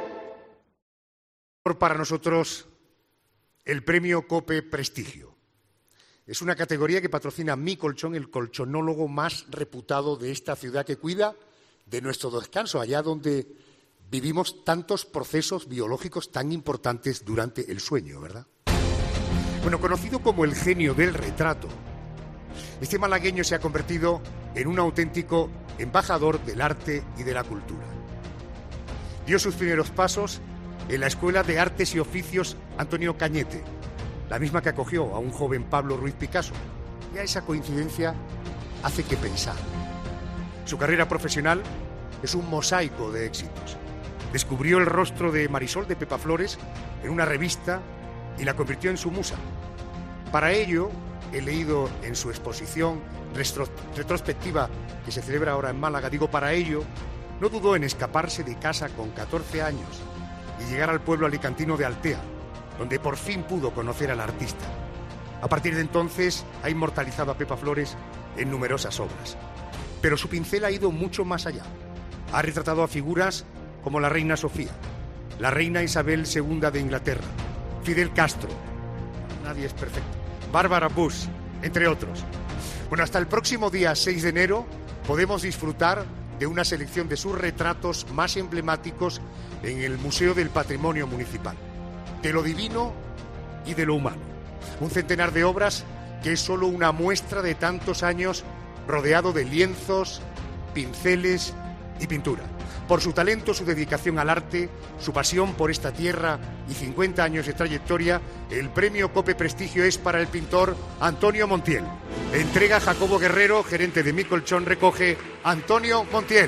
Para nosotros, el premio COPE Prestigio. Es una categoría que patrocina Mi Colchón, el colchonólogo más reputado de esta ciudad, que cuida de nuestro descanso, allá donde vivimos tantos procesos biológicos tan importantes durante el sueño, ¿verdad? Bueno, conocido como el genio del retrato, este malagueño se ha convertido en un auténtico embajador del arte y de la cultura. Dio sus primeros pasos en la Escuela de Artes y Oficios Antonio Cañete, la misma que acogió a un joven Pablo Ruiz Picasso. Ya esa coincidencia hace que pensar. Su carrera profesional es un mosaico de éxitos. Descubrió el rostro de Marisol de Pepa Flores en una revista y la convirtió en su musa. Para ello, he leído en su exposición retrospectiva que se celebra ahora en Málaga, para ello, no dudó en escaparse de casa con 14 años y llegar al pueblo alicantino de Altea, donde por fin pudo conocer al artista. A partir de entonces ha inmortalizado a Pepa Flores en numerosas obras. Pero su pincel ha ido mucho más allá. Ha retratado a figuras como la reina Sofía, la reina Isabel II de Inglaterra, Fidel Castro, nadie es perfecto, Bárbara Bush, entre otros. Bueno, hasta el próximo día 6 de enero podemos disfrutar de una selección de sus retratos más emblemáticos en el Museo del Patrimonio Municipal, de lo divino y de lo humano. Un centenar de obras que es solo una muestra de tantos años rodeado de lienzos, pinceles y pintura. Por su talento, su dedicación al arte, su pasión por esta tierra y 50 años de trayectoria, el premio COPE Prestigio es para el pintor Antonio Montiel. Entrega Jacobo Guerrero, gerente de Mi Colchón, recoge Antonio Montiel.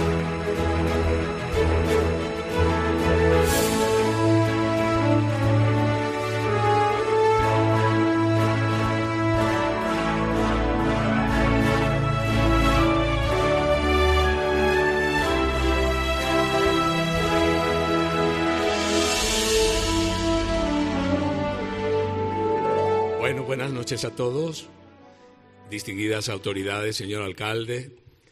Bueno, buenas noches a todos, distinguidas autoridades, señor alcalde,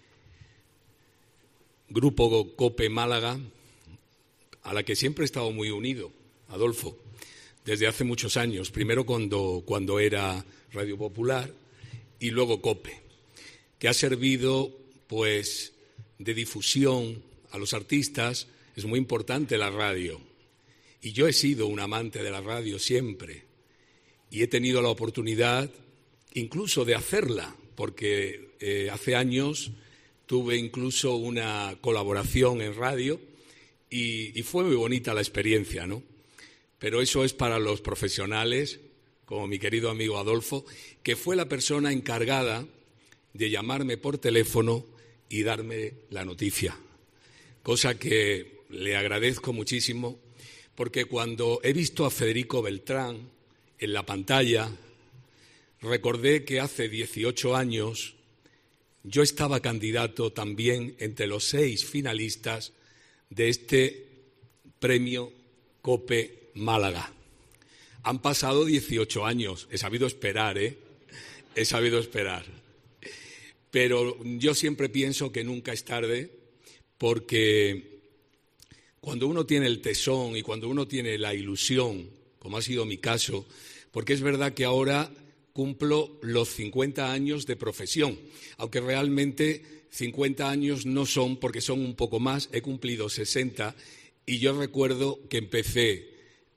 Grupo COPE Málaga, a la que siempre he estado muy unido, Adolfo, desde hace muchos años, primero cuando era Radio Popular y luego COPE, que ha servido pues de difusión a los artistas. Es muy importante la radio y yo he sido un amante de la radio siempre. Y he tenido la oportunidad incluso de hacerla, porque hace años tuve incluso una colaboración en radio y fue muy bonita la experiencia, ¿no? Pero eso es para los profesionales, como mi querido amigo Adolfo, que fue la persona encargada de llamarme por teléfono y darme la noticia, cosa que le agradezco muchísimo, porque cuando he visto a Federico Beltrán en la pantalla, recordé que hace 18 años yo estaba candidato también entre los 6 finalistas de este premio COPE Málaga. Han pasado 18 años, he sabido esperar, he sabido esperar. Pero yo siempre pienso que nunca es tarde, porque cuando uno tiene el tesón y cuando uno tiene la ilusión, como ha sido mi caso, porque es verdad que ahora cumplo los 50 años de profesión, aunque realmente 50 años no son, porque son un poco más, he cumplido 60, y yo recuerdo que empecé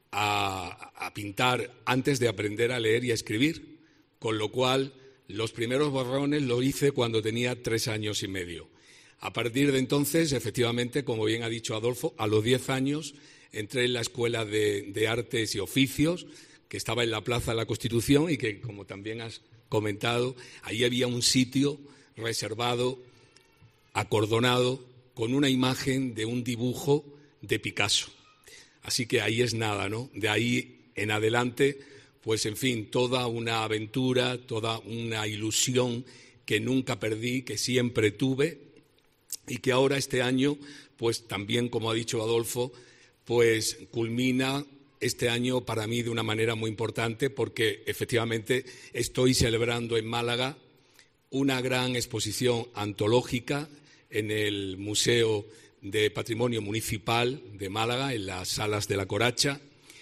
a pintar antes de aprender a leer y a escribir, con lo cual los primeros borrones los hice cuando tenía 3 años y medio. A partir de entonces, efectivamente, como bien ha dicho Adolfo, a los 10 años entré en la Escuela de Artes y Oficios, que estaba en la Plaza de la Constitución y que, como también has comentado, ahí había un sitio reservado, acordonado, con una imagen de un dibujo de Picasso. Así que ahí es nada, ¿no? De ahí en adelante, pues en fin, toda una aventura, toda una ilusión que nunca perdí, que siempre tuve y que ahora este año, pues también, como ha dicho Adolfo, pues culmina este año para mí de una manera muy importante porque efectivamente estoy celebrando en Málaga una gran exposición antológica en el Museo de Patrimonio Municipal de Málaga, en las Salas de la Coracha,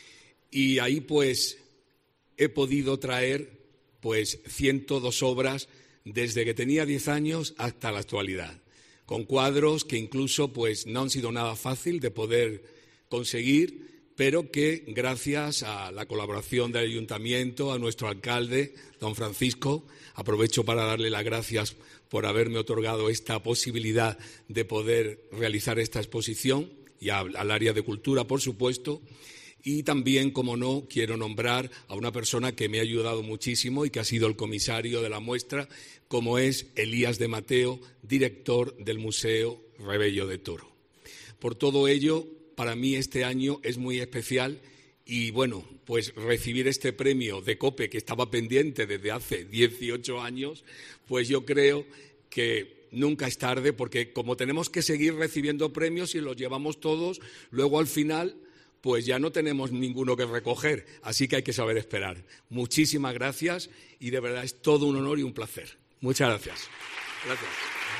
y ahí pues he podido traer pues 102 obras desde que tenía 10 años hasta la actualidad, con cuadros que incluso pues no han sido nada fácil de poder conseguir, pero que gracias a la colaboración del Ayuntamiento, a nuestro alcalde, don Francisco, aprovecho para darle las gracias por haberme otorgado esta posibilidad de poder realizar esta exposición y al área de cultura, por supuesto. Y también, como no, quiero nombrar a una persona que me ha ayudado muchísimo y que ha sido el comisario de la muestra, como es Elías de Mateo, director del Museo Rebello de Toro. Por todo ello, para mí este año es muy especial y, bueno, pues recibir este premio de COPE que estaba pendiente desde hace 18 años, pues yo creo que nunca es tarde porque como tenemos que seguir recibiendo premios y los llevamos todos, luego al final pues ya no tenemos ninguno que recoger, así que hay que saber esperar. Muchísimas gracias y de verdad es todo un honor y un placer. Muchas gracias. Gracias.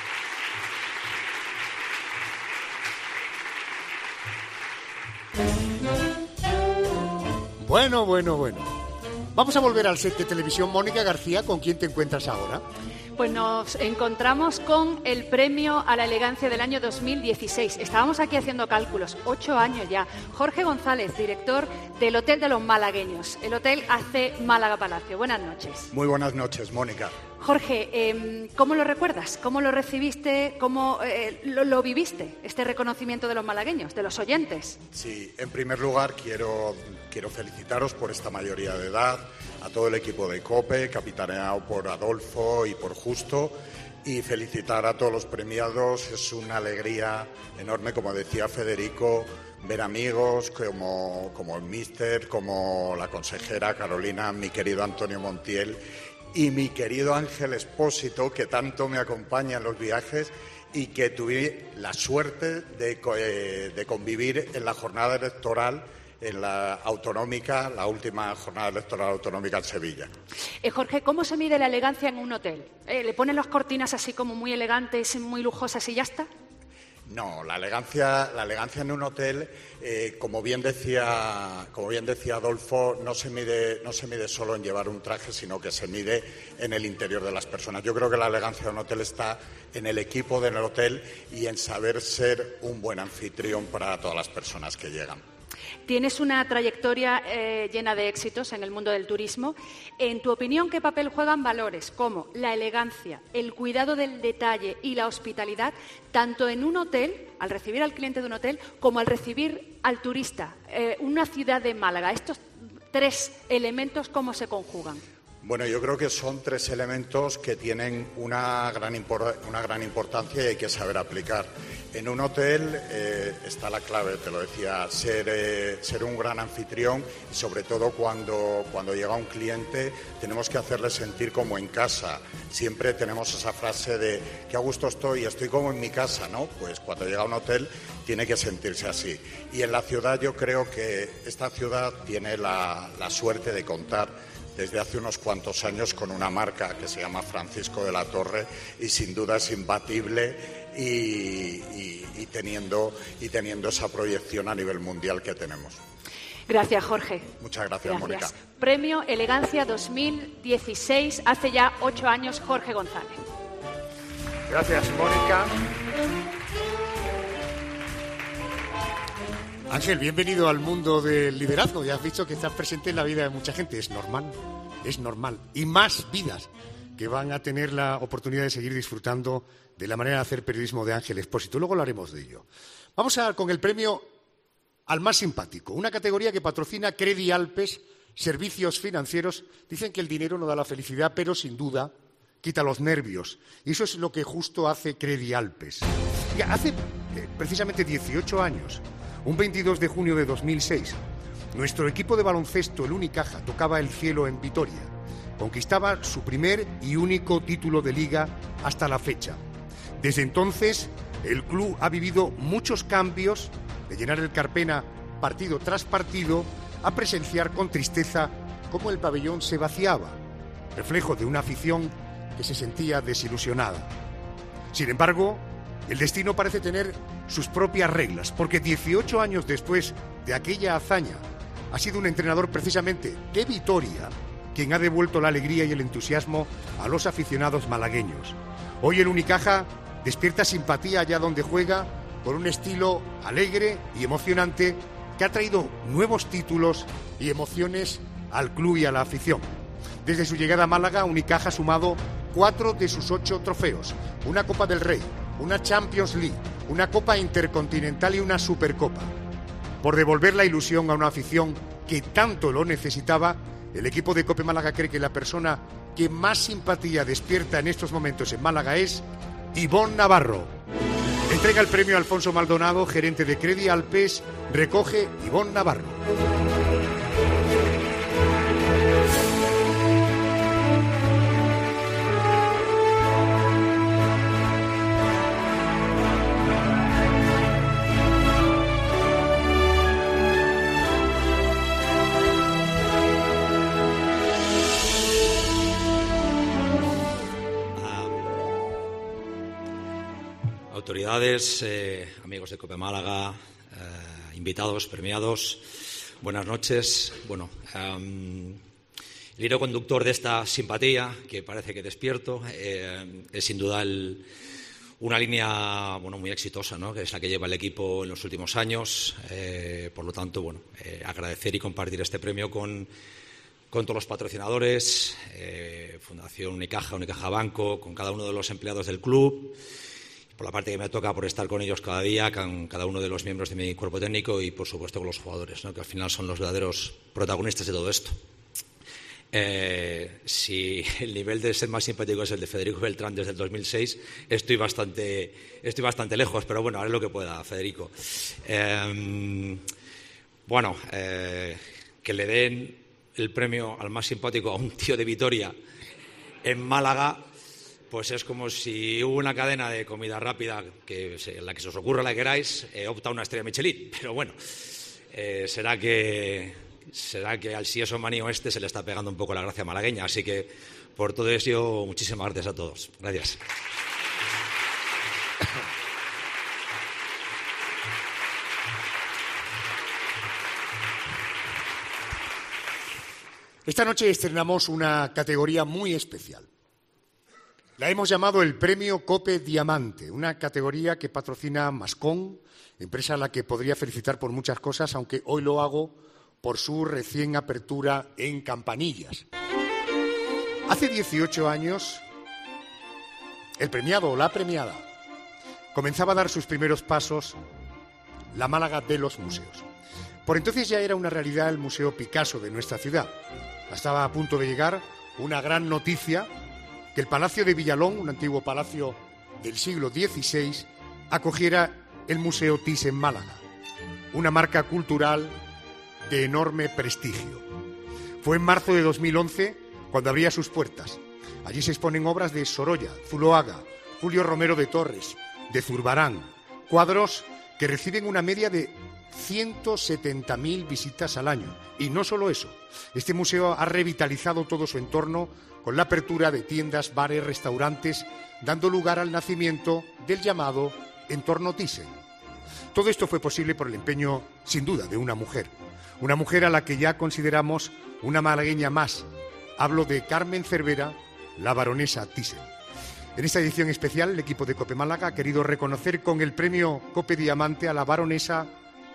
Bueno. Vamos a volver al set de televisión. Mónica García, ¿con quién te encuentras ahora? Pues nos encontramos con el premio a la elegancia del año 2016. Estábamos aquí haciendo cálculos, 8 años ya. Jorge González, director del Hotel de los Malagueños, el Hotel AC Málaga Palacio. Buenas noches. Muy buenas noches, Mónica. Jorge, ¿cómo lo recuerdas? ¿Cómo lo recibiste? ¿Cómo lo viviste, este reconocimiento de los malagueños, de los oyentes? Sí, en primer lugar quiero felicitaros por esta mayoría de edad, a todo el equipo de COPE, capitaneado por Adolfo y por Justo, y felicitar a todos los premiados. Es una alegría enorme, como decía Federico, ver amigos como el míster, como la consejera Carolina, mi querido Antonio Montiel y mi querido Ángel Expósito, que tanto me acompaña en los viajes y que tuve la suerte de convivir en la jornada electoral, en la autonómica, la última jornada electoral autonómica en Sevilla. Jorge, ¿cómo se mide la elegancia en un hotel? ¿Le ponen las cortinas así como muy elegantes, muy lujosas y ya está? No, la elegancia en un hotel, como bien decía Adolfo, no se mide solo en llevar un traje, sino que se mide en el interior de las personas. Yo creo que la elegancia de un hotel está en el equipo del hotel y en saber ser un buen anfitrión para todas las personas que llegan. Tienes una trayectoria llena de éxitos en el mundo del turismo. En tu opinión, ¿qué papel juegan valores como la elegancia, el cuidado del detalle y la hospitalidad, tanto en un hotel, al recibir al cliente de un hotel, como al recibir al turista, una ciudad de Málaga? Estos 3 elementos, ¿cómo se conjugan? Bueno, yo creo que son 3 elementos que tienen una gran importancia y hay que saber aplicar. En un hotel está la clave, te lo decía, ser un gran anfitrión y sobre todo cuando llega un cliente tenemos que hacerle sentir como en casa. Siempre tenemos esa frase de que a gusto estoy como en mi casa, ¿no? Pues cuando llega a un hotel tiene que sentirse así. Y en la ciudad yo creo que esta ciudad tiene la suerte de contar desde hace unos cuantos años con una marca que se llama Francisco de la Torre y sin duda es imbatible y teniendo esa proyección a nivel mundial que tenemos. Gracias, Jorge. Muchas gracias, Mónica. Premio Elegancia 2016, hace ya 8 años, Jorge González. Gracias, Mónica. Ángel, bienvenido al mundo del liderazgo. Ya has visto que estás presente en la vida de mucha gente. Es normal. Y más vidas que van a tener la oportunidad de seguir disfrutando de la manera de hacer periodismo de Ángel Expósito. Luego hablaremos de ello. Vamos con el premio al más simpático. Una categoría que patrocina Credi Alpes, servicios financieros. Dicen que el dinero no da la felicidad, pero sin duda quita los nervios. Y eso es lo que justo hace Credi Alpes. Hace precisamente 18 años, un 22 de junio de 2006, nuestro equipo de baloncesto, el Unicaja, tocaba el cielo en Vitoria. Conquistaba su primer y único título de liga hasta la fecha. Desde entonces, el club ha vivido muchos cambios, de llenar el Carpena partido tras partido, a presenciar con tristeza cómo el pabellón se vaciaba, reflejo de una afición que se sentía desilusionada. Sin embargo, el destino parece tener sus propias reglas, porque 18 años después de aquella hazaña, ha sido un entrenador precisamente de Vitoria quien ha devuelto la alegría y el entusiasmo a los aficionados malagueños. Hoy el Unicaja despierta simpatía allá donde juega, con un estilo alegre y emocionante que ha traído nuevos títulos y emociones al club y a la afición. Desde su llegada a Málaga, Unicaja ha sumado 4 de sus 8 trofeos, una Copa del Rey, una Champions League, una Copa Intercontinental y una Supercopa. Por devolver la ilusión a una afición que tanto lo necesitaba, el equipo de COPE Málaga cree que la persona que más simpatía despierta en estos momentos en Málaga es Ivonne Navarro. Entrega el premio a Alfonso Maldonado, gerente de Credi Alpes, recoge Ivonne Navarro. Autoridades, amigos de COPE Málaga, invitados, premiados, buenas noches. Bueno, el hilo conductor de esta simpatía, que parece que despierto, es sin duda una línea muy exitosa, ¿no?, que es la que lleva el equipo en los últimos años. Por lo tanto, agradecer y compartir este premio con todos los patrocinadores, Fundación Unicaja, Unicaja Banco, con cada uno de los empleados del club, por la parte que me toca por estar con ellos cada día, con cada uno de los miembros de mi cuerpo técnico y, por supuesto, con los jugadores, ¿no?, que al final son los verdaderos protagonistas de todo esto. Si el nivel de ser más simpático es el de Federico Beltrán desde el 2006, estoy bastante lejos, pero bueno, haré lo que pueda, Federico. Que le den el premio al más simpático a un tío de Vitoria en Málaga, pues es como si hubo una cadena de comida rápida, la que se os ocurra, la que queráis, opta a una estrella Michelin. Pero bueno, será que al Sieso Manío se le está pegando un poco la gracia malagueña. Así que, por todo eso, muchísimas gracias a todos. Gracias. Esta noche estrenamos una categoría muy especial. La hemos llamado el Premio COPE Diamante, una categoría que patrocina Mascón, empresa a la que podría felicitar por muchas cosas, aunque hoy lo hago por su recién apertura en Campanillas. Hace 18 años, el premiado o la premiada comenzaba a dar sus primeros pasos la Málaga de los museos. Por entonces ya era una realidad el Museo Picasso de nuestra ciudad. Estaba a punto de llegar una gran noticia: que el Palacio de Villalón, un antiguo palacio del siglo XVI, acogiera el Museo Thyssen en Málaga, una marca cultural de enorme prestigio. Fue en marzo de 2011 cuando abría sus puertas. Allí se exponen obras de Sorolla, Zuloaga, Julio Romero de Torres, de Zurbarán, cuadros que reciben una media de 170.000 visitas al año. Y no solo eso, este museo ha revitalizado todo su entorno con la apertura de tiendas, bares, restaurantes, dando lugar al nacimiento del llamado entorno Thyssen. Todo esto fue posible por el empeño, sin duda, de una mujer a la que ya consideramos una malagueña más. Hablo de Carmen Cervera, la baronesa Thyssen. En esta edición especial, el equipo de COPE Málaga ha querido reconocer con el premio COPE Diamante a la baronesa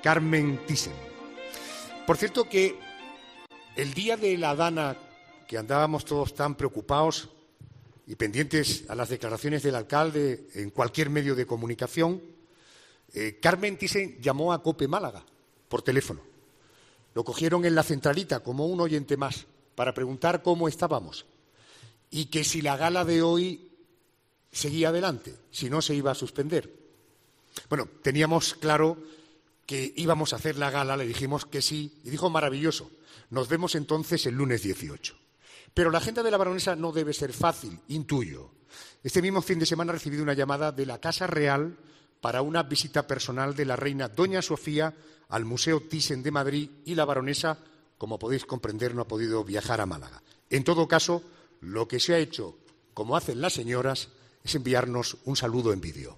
Carmen Thyssen. Por cierto que el día de la Dana, que andábamos todos tan preocupados y pendientes a las declaraciones del alcalde en cualquier medio de comunicación, Carmen Thyssen llamó a COPE Málaga por teléfono. Lo cogieron en la centralita como un oyente más para preguntar cómo estábamos y que si la gala de hoy seguía adelante, si no se iba a suspender. Bueno, teníamos claro que íbamos a hacer la gala, le dijimos que sí y dijo maravilloso, nos vemos entonces el lunes 18. Pero la agenda de la Baronesa no debe ser fácil, intuyo. Este mismo fin de semana he recibido una llamada de la Casa Real para una visita personal de la reina Doña Sofía al Museo Thyssen de Madrid y la Baronesa, como podéis comprender, no ha podido viajar a Málaga. En todo caso, lo que se ha hecho, como hacen las señoras, es enviarnos un saludo en vídeo.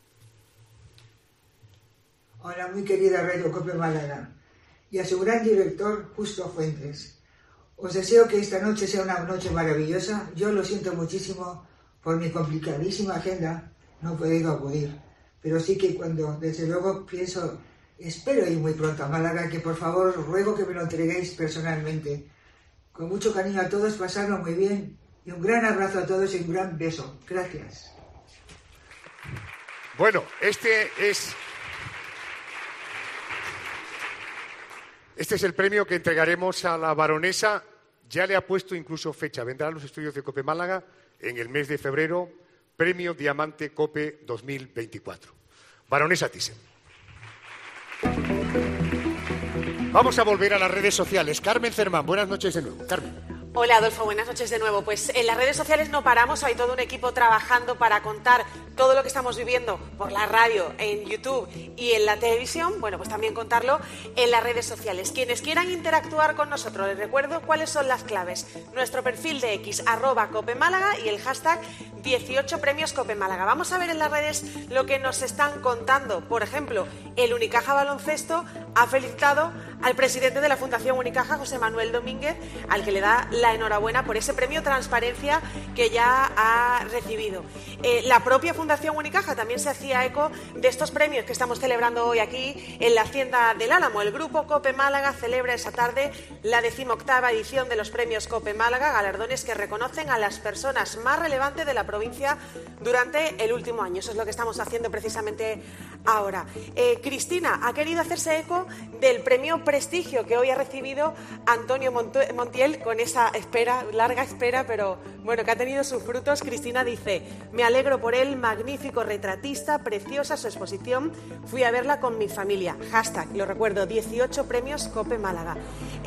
Hola, muy querida Radio COPE Málaga y a su gran director, Justo Fuentes. Os deseo que esta noche sea una noche maravillosa. Yo lo siento muchísimo por mi complicadísima agenda, no he podido acudir. Pero sí que cuando, desde luego, pienso, espero ir muy pronto a Málaga, que por favor os ruego que me lo entreguéis personalmente. Con mucho cariño a todos, pasarlo muy bien y un gran abrazo a todos y un gran beso. Gracias. Bueno, este es el premio que entregaremos a la Baronesa. Ya le ha puesto incluso fecha. Vendrá a los estudios de COPE Málaga en el mes de febrero. Premio Diamante COPE 2024. Baronesa Thyssen. Vamos a volver a las redes sociales. Carmen Cermán, buenas noches de nuevo. Carmen. Hola Adolfo, buenas noches de nuevo. Pues en las redes sociales no paramos, hay todo un equipo trabajando para contar todo lo que estamos viviendo por la radio, en YouTube y en la televisión, bueno, pues también contarlo en las redes sociales. Quienes quieran interactuar con nosotros, les recuerdo cuáles son las claves. Nuestro perfil de X, @COPEMálaga y el hashtag 18 premios COPE Málaga. Vamos a ver en las redes lo que nos están contando. Por ejemplo, el Unicaja Baloncesto ha felicitado al presidente de la Fundación Unicaja, José Manuel Domínguez, al que le da la enhorabuena por ese premio Transparencia que ya ha recibido. La propia Fundación Unicaja también se hacía eco de estos premios que estamos celebrando hoy aquí en la Hacienda del Álamo. El Grupo COPE Málaga celebra esa tarde la 18ª edición de los premios COPE Málaga, galardones que reconocen a las personas más relevantes de la provincia durante el último año. Eso es lo que estamos haciendo precisamente ahora. Cristina ha querido hacerse eco del premio Prestigio que hoy ha recibido Antonio Montiel con esa larga espera, pero bueno, que ha tenido sus frutos. Cristina dice: me alegro por él, magnífico retratista, preciosa su exposición, fui a verla con mi familia. Hashtag, lo recuerdo, 18 premios COPE Málaga.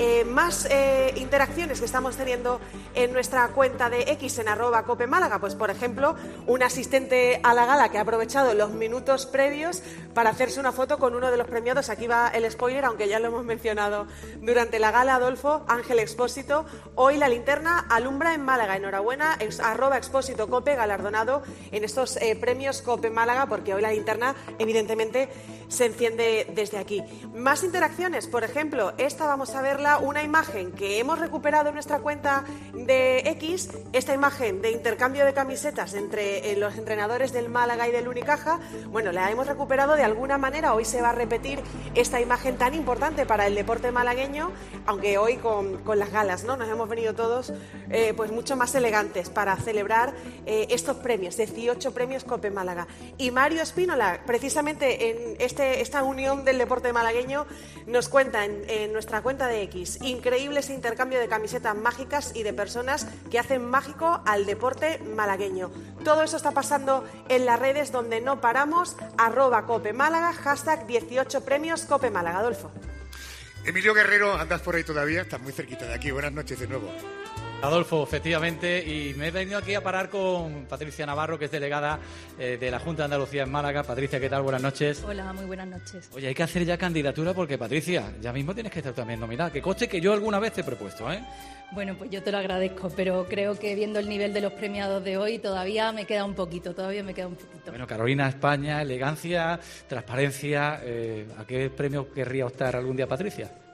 Más interacciones que estamos teniendo en nuestra cuenta de X en @COPE Málaga, pues por ejemplo, un asistente a la gala que ha aprovechado los minutos previos para hacerse una foto con uno de los premiados. Aquí va el spoiler, aunque ya lo hemos mencionado durante la gala, Adolfo. Ángel Expósito, hoy la linterna alumbra en Málaga. Enhorabuena, @Expósito COPE, galardonado en estos premios COPE Málaga, porque hoy la linterna evidentemente se enciende desde aquí. Más interacciones, por ejemplo, esta vamos a verla, una imagen que hemos recuperado en nuestra cuenta de X, esta imagen de intercambio de camisetas entre los entrenadores del Málaga y del Unicaja. Bueno, la hemos recuperado de alguna manera, hoy se va a repetir esta imagen tan importante para el deporte malagueño, aunque hoy con las galas, ¿no? Nos hemos venido todos pues mucho más elegantes para celebrar estos premios, 18 premios COPE Málaga. Y Mario Espínola, precisamente en esta unión del deporte malagueño, nos cuenta en nuestra cuenta de X, increíble ese intercambio de camisetas mágicas y de personas que hacen mágico al deporte malagueño. Todo eso está pasando en las redes donde no paramos, @COPE Málaga, hashtag 18 premios COPE Málaga. Adolfo. Emilio Guerrero, andas por ahí todavía, estás muy cerquita de aquí. Buenas noches de nuevo. Adolfo, efectivamente, y me he venido aquí a parar con Patricia Navarro, que es delegada de la Junta de Andalucía en Málaga. Patricia, ¿qué tal? Buenas noches. Hola, muy buenas noches. Oye, hay que hacer ya candidatura porque, Patricia, ya mismo tienes que estar también nominada. Que conste que yo alguna vez te he propuesto, ¿eh? Bueno, pues yo te lo agradezco, pero creo que viendo el nivel de los premiados de hoy todavía me queda un poquito. Bueno, Carolina, España, elegancia, transparencia. ¿A qué premio querría optar algún día, Patricia?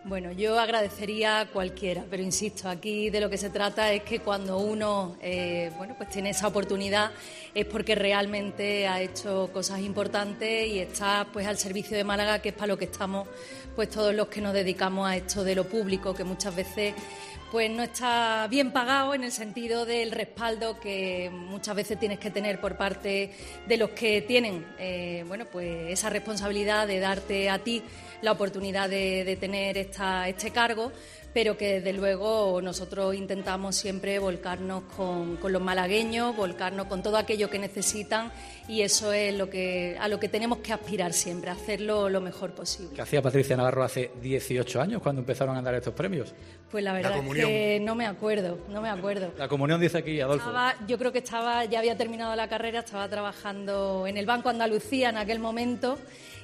Bueno, yo agradecería a cualquiera, pero insisto, aquí de lo que se trata es que cuando uno pues tiene esa oportunidad es porque realmente ha hecho cosas importantes y está pues al servicio de Málaga, que es para lo que estamos pues todos los que nos dedicamos a esto de lo público, que muchas veces pues no está bien pagado en el sentido del respaldo que muchas veces tienes que tener por parte de los que tienen pues esa responsabilidad de darte a ti la oportunidad de tener este cargo, pero que desde luego nosotros intentamos siempre volcarnos con los malagueños, volcarnos con todo aquello que necesitan, y eso es a lo que tenemos que aspirar siempre, hacerlo lo mejor posible. ¿Qué hacía Patricia Navarro hace 18 años cuando empezaron a dar estos premios? Pues la verdad es que no me acuerdo. La comunión, dice aquí Adolfo. Yo creo que ya había terminado la carrera, estaba trabajando en el Banco Andalucía en aquel momento.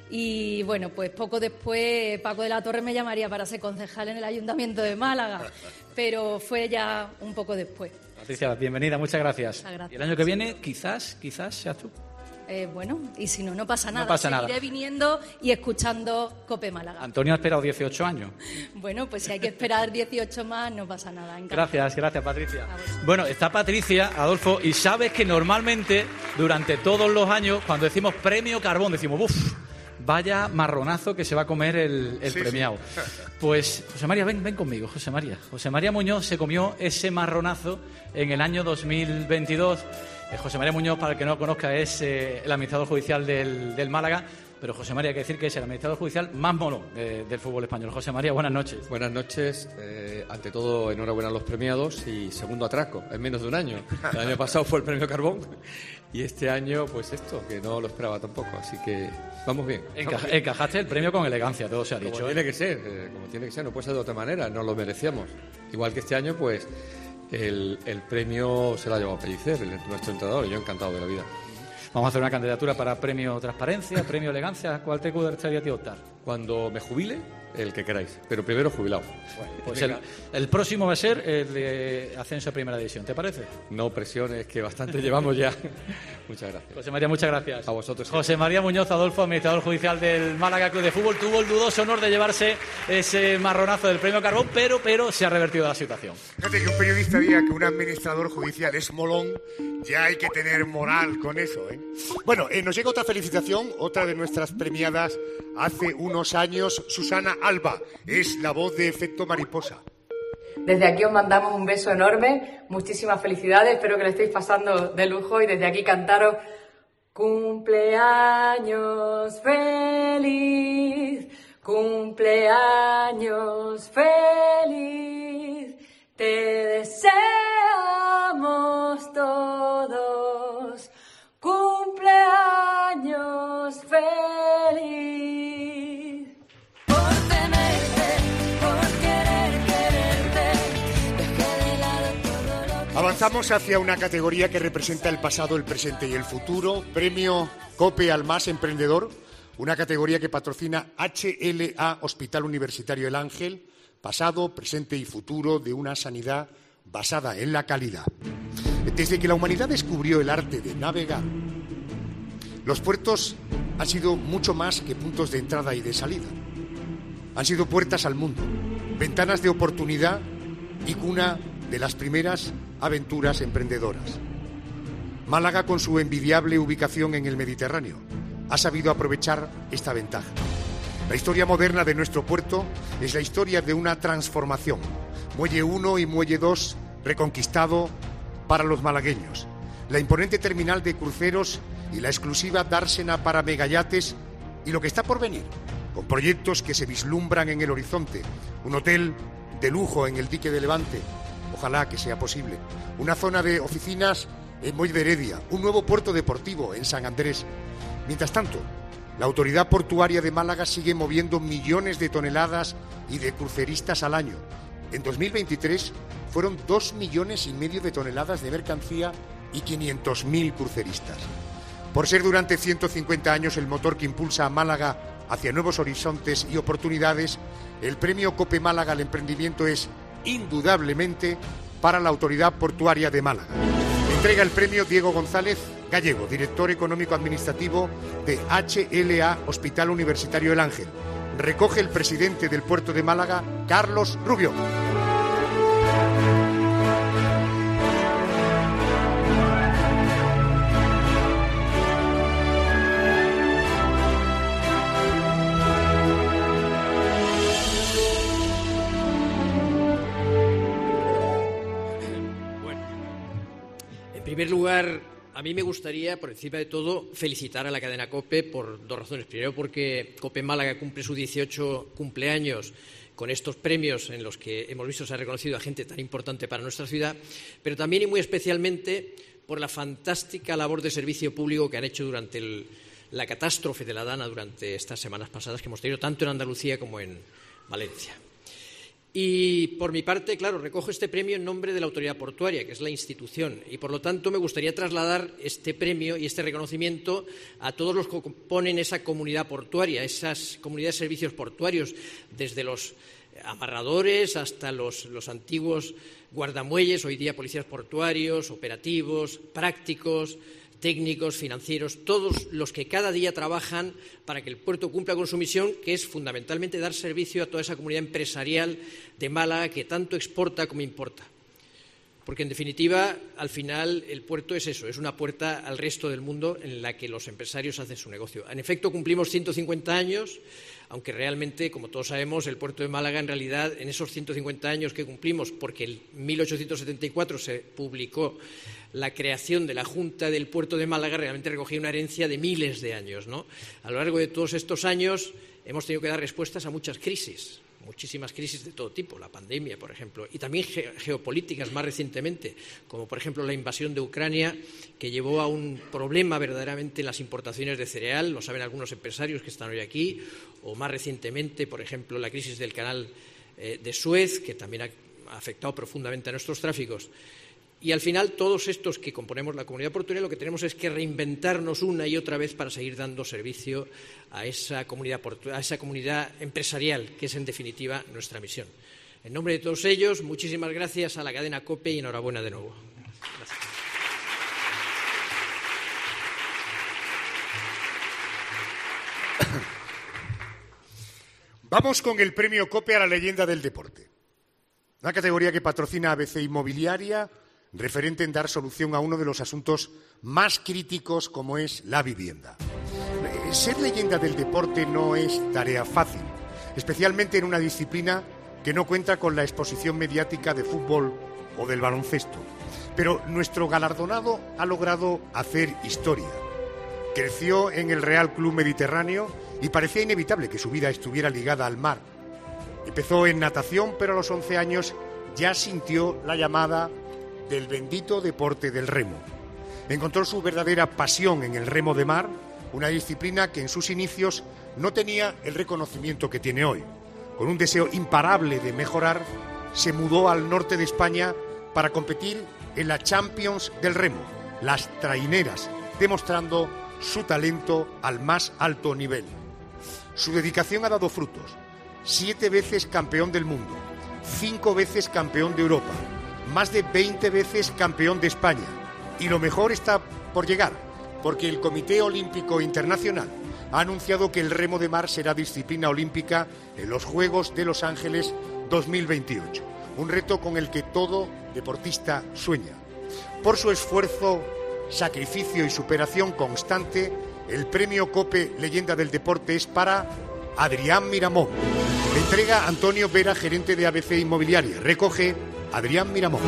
Y bueno, pues poco después Paco de la Torre me llamaría para ser concejal en el Ayuntamiento de Málaga, pero fue ya un poco después. Patricia, bienvenida, muchas gracias. Muchas gracias. Y el año que viene quizás seas tú. Y si no pasa nada. No pasa nada. Seguiré viniendo y escuchando COPE Málaga. Antonio ha esperado 18 años. Bueno, pues si hay que esperar 18 más, no pasa nada. Gracias, Patricia. Bueno, está Patricia, Adolfo, y sabes que normalmente durante todos los años, cuando decimos premio Carbón, decimos, ¡uf! Vaya marronazo que se va a comer el premiado. Sí. Pues, José María, ven conmigo, José María. José María Muñoz se comió ese marronazo en el año 2022. José María Muñoz, para el que no lo conozca, es el administrador judicial del Málaga. Pero José María, hay que decir que es el administrador judicial más molón del fútbol español. José María, buenas noches. Buenas noches. Ante todo, enhorabuena a los premiados y segundo atraco en menos de un año. El año pasado fue el premio Carbón y este año, pues esto, que no lo esperaba tampoco. Así que vamos bien. Encajaste el premio con elegancia, todo se ha dicho. Como tiene que ser, no puede ser de otra manera, nos lo merecíamos. Igual que este año, pues el premio se lo ha llevado a Pellicer, nuestro entrenador, y yo encantado de la vida. Vamos a hacer una candidatura para premio Transparencia, premio Elegancia. ¿Cuál te gustaría a ti optar? Cuando me jubile, el que queráis, pero primero jubilado. Bueno, pues el próximo va a ser el de ascenso a Primera División, ¿te parece? No presiones, que bastante llevamos ya. Muchas gracias. José María, muchas gracias. A vosotros. José María Muñoz Adolfo, administrador judicial del Málaga Club de Fútbol, tuvo el dudoso honor de llevarse ese marronazo del premio Carbón, pero se ha revertido la situación. Fíjate que un periodista diga que un administrador judicial es molón, ya hay que tener moral con eso, ¿eh? Bueno, nos llega otra felicitación, otra de nuestras premiadas hace unos años, Susana Alba, es la voz de Efecto Mariposa. Desde aquí os mandamos un beso enorme, muchísimas felicidades, espero que le estéis pasando de lujo y desde aquí cantaros cumpleaños feliz, cumpleaños feliz, te deseamos todos, cumpleaños feliz. Por tenerte, por quererte, dejé de lado todo lo que... Avanzamos hacia una categoría que representa el pasado, el presente y el futuro. Premio COPE al más emprendedor, una categoría que patrocina HLA Hospital Universitario El Ángel, pasado, presente y futuro de una sanidad basada en la calidad. Desde que la humanidad descubrió el arte de navegar, los puertos han sido mucho más que puntos de entrada y de salida. Han sido puertas al mundo, ventanas de oportunidad y cuna de las primeras aventuras emprendedoras. Málaga, con su envidiable ubicación en el Mediterráneo, ha sabido aprovechar esta ventaja. La historia moderna de nuestro puerto es la historia de una transformación. Muelle 1 y Muelle 2 reconquistado para los malagueños. La imponente terminal de cruceros y la exclusiva dársena para megayates y lo que está por venir, con proyectos que se vislumbran en el horizonte. Un hotel de lujo en el dique de Levante, ojalá que sea posible. Una zona de oficinas en Muelle de Heredia, un nuevo puerto deportivo en San Andrés. Mientras tanto, la autoridad portuaria de Málaga sigue moviendo millones de toneladas y de cruceristas al año. En 2023 fueron 2,5 millones de toneladas de mercancía y 500.000 cruceristas. Por ser durante 150 años el motor que impulsa a Málaga hacia nuevos horizontes y oportunidades, el premio COPE Málaga al emprendimiento es indudablemente para la autoridad portuaria de Málaga. Entrega el premio Diego González Gallego, director económico administrativo de HLA Hospital Universitario El Ángel. recoge el presidente del Puerto de Málaga, Carlos Rubio. En primer lugar, a mí me gustaría, por encima de todo, felicitar a la cadena COPE por dos razones. Primero, porque COPE Málaga cumple su 18 cumpleaños con estos premios en los que hemos visto se ha reconocido a gente tan importante para nuestra ciudad, pero también y muy especialmente por la fantástica labor de servicio público que han hecho durante la catástrofe de la Dana durante estas semanas pasadas que hemos tenido tanto en Andalucía como en Valencia. Y, por mi parte, claro, recojo este premio en nombre de la Autoridad Portuaria, que es la institución, y, por lo tanto, me gustaría trasladar este premio y este reconocimiento a todos los que componen esa comunidad portuaria, esas comunidades de servicios portuarios, desde los amarradores hasta los antiguos guardamuelles, hoy día policías portuarios, operativos, prácticos, técnicos, financieros, todos los que cada día trabajan para que el puerto cumpla con su misión, que es fundamentalmente dar servicio a toda esa comunidad empresarial de Málaga que tanto exporta como importa. Porque, en definitiva, al final el puerto es eso, es una puerta al resto del mundo en la que los empresarios hacen su negocio. En efecto, cumplimos 150 años, aunque realmente, como todos sabemos, el puerto de Málaga, en realidad, en esos 150 años que cumplimos, porque en 1874 se publicó la creación de la Junta del Puerto de Málaga, realmente recogía una herencia de miles de años, ¿no? A lo largo de todos estos años hemos tenido que dar respuestas a muchas crisis, muchísimas crisis de todo tipo, la pandemia, por ejemplo, y también geopolíticas más recientemente, como por ejemplo la invasión de Ucrania, que llevó a un problema verdaderamente en las importaciones de cereal, lo saben algunos empresarios que están hoy aquí, o más recientemente, por ejemplo, la crisis del canal de Suez, que también ha afectado profundamente a nuestros tráficos. Y al final todos estos que componemos la comunidad portuaria lo que tenemos es que reinventarnos una y otra vez para seguir dando servicio a esa comunidad empresarial, que es en definitiva nuestra misión. En nombre de todos ellos, muchísimas gracias a la cadena COPE y enhorabuena de nuevo. Gracias. Vamos con el premio COPE a la leyenda del deporte. Una categoría que patrocina ABC Inmobiliaria, referente en dar solución a uno de los asuntos más críticos como es la vivienda. Ser leyenda del deporte no es tarea fácil, especialmente en una disciplina que no cuenta con la exposición mediática de fútbol o del baloncesto. Pero nuestro galardonado ha logrado hacer historia. Creció en el Real Club Mediterráneo y parecía inevitable que su vida estuviera ligada al mar. Empezó en natación, pero a los 11 años ya sintió la llamada del bendito deporte del remo. Encontró su verdadera pasión en el remo de mar, una disciplina que en sus inicios no tenía el reconocimiento que tiene hoy. Con un deseo imparable de mejorar, se mudó al norte de España para competir en la Champions del remo, las traineras, demostrando su talento al más alto nivel. Su dedicación ha dado frutos. 7 veces campeón del mundo, 5 veces campeón de Europa, más de 20 veces campeón de España. Y lo mejor está por llegar, porque el Comité Olímpico Internacional ha anunciado que el remo de mar será disciplina olímpica en los Juegos de Los Ángeles 2028. Un reto con el que todo deportista sueña. Por su esfuerzo, sacrificio y superación constante, el premio COPE Leyenda del Deporte es para Adrián Miramón. Le entrega Antonio Vera, gerente de ABC Inmobiliaria. Recoge Adrián Miramón.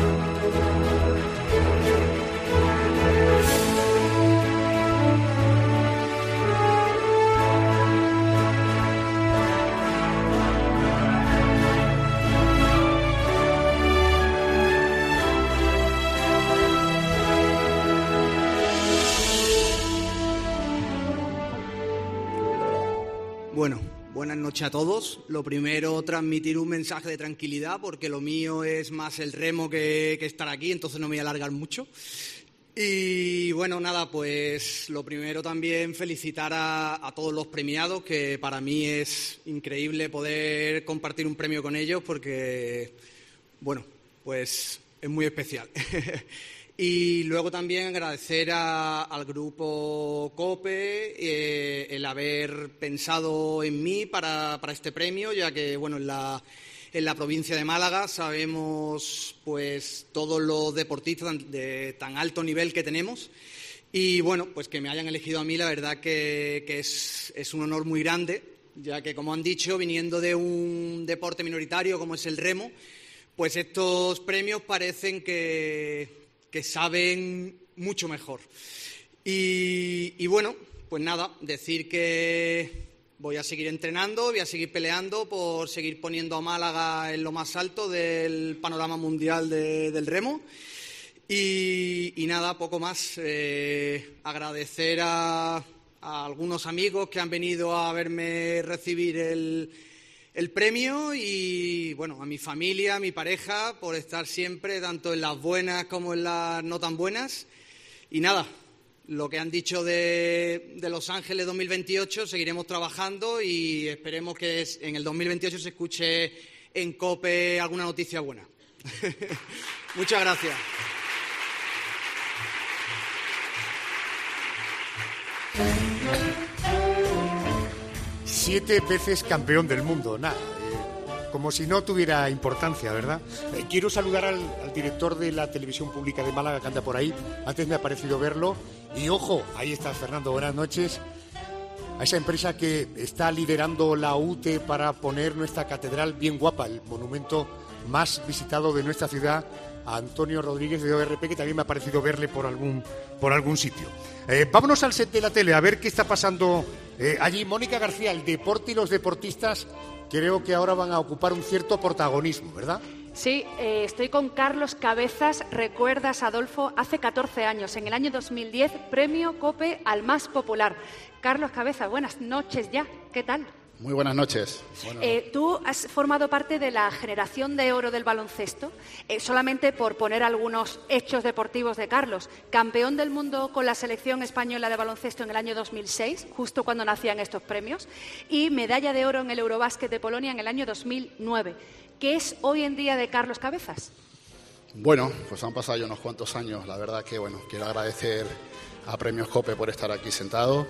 Bueno, buenas noches a todos. Lo primero, transmitir un mensaje de tranquilidad, porque lo mío es más el remo que estar aquí, entonces no me voy a alargar mucho. Y bueno, nada, pues lo primero también felicitar a todos los premiados, que para mí es increíble poder compartir un premio con ellos, porque, bueno, pues es muy especial. Y luego también agradecer al grupo COPE el haber pensado en mí para este premio, ya que bueno, en la provincia de Málaga sabemos pues todos los deportistas de tan alto nivel que tenemos. Y bueno, pues que me hayan elegido a mí, la verdad que es un honor muy grande, ya que, como han dicho, viniendo de un deporte minoritario como es el remo, pues estos premios parecen que saben mucho mejor. Y bueno, pues nada, decir que voy a seguir entrenando, voy a seguir peleando por seguir poniendo a Málaga en lo más alto del panorama mundial del remo. Y nada, poco más. Agradecer a algunos amigos que han venido a verme recibir el premio y, bueno, a mi familia, a mi pareja, por estar siempre, tanto en las buenas como en las no tan buenas. Y nada, lo que han dicho de Los Ángeles 2028, seguiremos trabajando y esperemos que en el 2028 se escuche en COPE alguna noticia buena. Muchas gracias. Siete veces campeón del mundo, nada, como si no tuviera importancia, ¿verdad? Quiero saludar al director de la Televisión Pública de Málaga, que anda por ahí. Antes me ha parecido verlo. Y ojo, ahí está Fernando, buenas noches. A esa empresa que está liderando la UTE para poner nuestra catedral bien guapa, el monumento más visitado de nuestra ciudad, a Antonio Rodríguez de ORP, que también me ha parecido verle por algún sitio. Vámonos al set de la tele a ver qué está pasando allí. Mónica García, el deporte y los deportistas creo que ahora van a ocupar un cierto protagonismo, ¿verdad? Sí, estoy con Carlos Cabezas. ¿Recuerdas, Adolfo? Hace 14 años, en el año 2010, premio COPE al más popular. Carlos Cabezas, buenas noches ya. ¿Qué tal? Muy buenas noches. Tú has formado parte de la generación de oro del baloncesto, solamente por poner algunos hechos deportivos de Carlos. Campeón del mundo con la selección española de baloncesto en el año 2006, justo cuando nacían estos premios, y medalla de oro en el Eurobásquet de Polonia en el año 2009. ¿Qué es hoy en día de Carlos Cabezas? Bueno, pues han pasado ya unos cuantos años. La verdad que, bueno, quiero agradecer a Premios COPE por estar aquí sentado.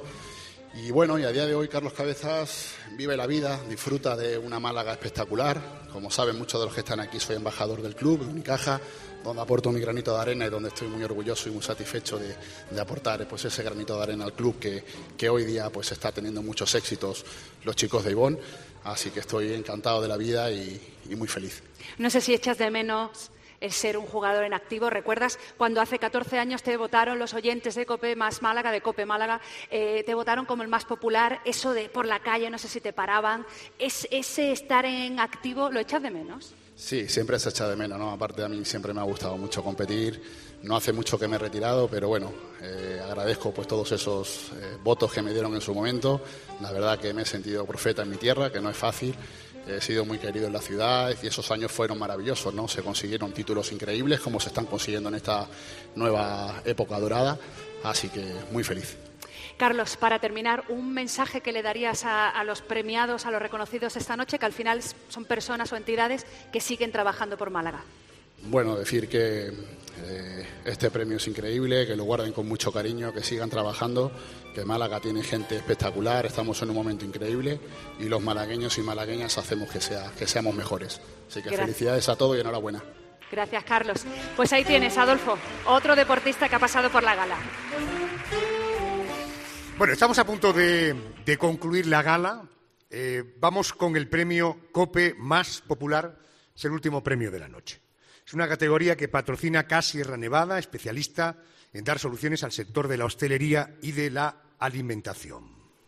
Y bueno, y a día de hoy Carlos Cabezas vive la vida, disfruta de una Málaga espectacular. Como saben muchos de los que están aquí, soy embajador del club, de Unicaja, donde aporto mi granito de arena y donde estoy muy orgulloso y muy satisfecho de aportar pues ese granito de arena al club que hoy día pues está teniendo muchos éxitos los chicos de Ibón. Así que estoy encantado de la vida y muy feliz. No sé si echas de menos el ser un jugador en activo. ¿Recuerdas cuando hace 14 años te votaron los oyentes de COPE más Málaga, de COPE Málaga, te votaron como el más popular? Eso de por la calle, no sé si te paraban. ¿Ese estar en activo lo echas de menos? Sí, siempre se echa de menos, ¿no? Aparte, a mí siempre me ha gustado mucho competir. No hace mucho que me he retirado, pero bueno, agradezco pues todos esos votos que me dieron en su momento. La verdad que me he sentido profeta en mi tierra, que no es fácil. He sido muy querido en la ciudad y esos años fueron maravillosos, ¿no? Se consiguieron títulos increíbles como se están consiguiendo en esta nueva época dorada, así que muy feliz. Carlos, para terminar, un mensaje que le darías a los premiados, a los reconocidos esta noche, que al final son personas o entidades que siguen trabajando por Málaga. Bueno, decir que este premio es increíble, que lo guarden con mucho cariño, que sigan trabajando, que Málaga tiene gente espectacular, estamos en un momento increíble y los malagueños y malagueñas hacemos que seamos mejores. Así que gracias. Felicidades a todos y enhorabuena. Gracias, Carlos. Pues ahí tienes, Adolfo, otro deportista que ha pasado por la gala. Bueno, estamos a punto de concluir la gala. Vamos con el premio COPE más popular, es el último premio de la noche. Es una categoría que patrocina CAS Sierra Nevada, especialista en dar soluciones al sector de la hostelería y de la alimentación.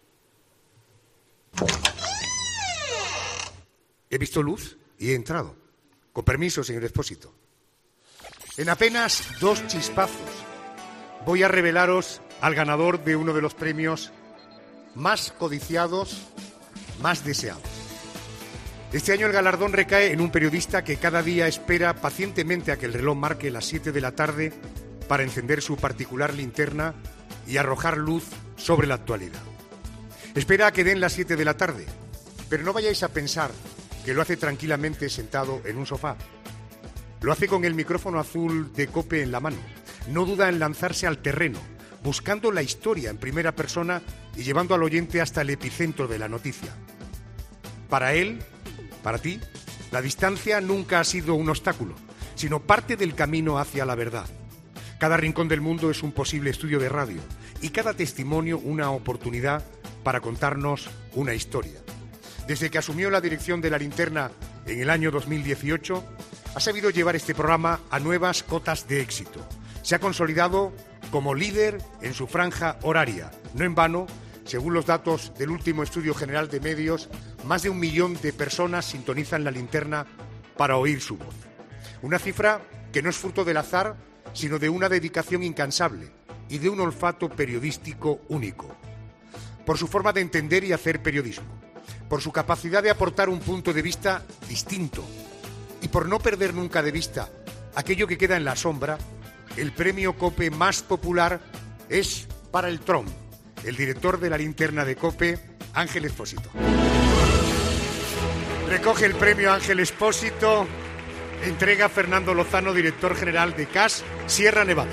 He visto luz y he entrado. Con permiso, señor Expósito. En apenas 2 chispazos voy a revelaros al ganador de uno de los premios más codiciados, más deseados. Este año el galardón recae en un periodista que cada día espera pacientemente a que el reloj marque las 7 de la tarde para encender su particular linterna y arrojar luz sobre la actualidad. Espera a que den las 7 de la tarde, pero no vayáis a pensar que lo hace tranquilamente sentado en un sofá. Lo hace con el micrófono azul de COPE en la mano, no duda en lanzarse al terreno, buscando la historia en primera persona y llevando al oyente hasta el epicentro de la noticia. Para él, para ti, la distancia nunca ha sido un obstáculo, sino parte del camino hacia la verdad. Cada rincón del mundo es un posible estudio de radio y cada testimonio una oportunidad para contarnos una historia. Desde que asumió la dirección de La Linterna en el año 2018, ha sabido llevar este programa a nuevas cotas de éxito. Se ha consolidado como líder en su franja horaria. No en vano, según los datos del último estudio general de medios, más de 1 millón de personas sintonizan La Linterna para oír su voz. Una cifra que no es fruto del azar, sino de una dedicación incansable y de un olfato periodístico único. Por su forma de entender y hacer periodismo, por su capacidad de aportar un punto de vista distinto y por no perder nunca de vista aquello que queda en la sombra, el premio COPE más popular es para el Tron, el director de La Linterna de COPE, Ángel Expósito. Recoge el premio Ángel Expósito, entrega Fernando Lozano, director general de CAS Sierra Nevada.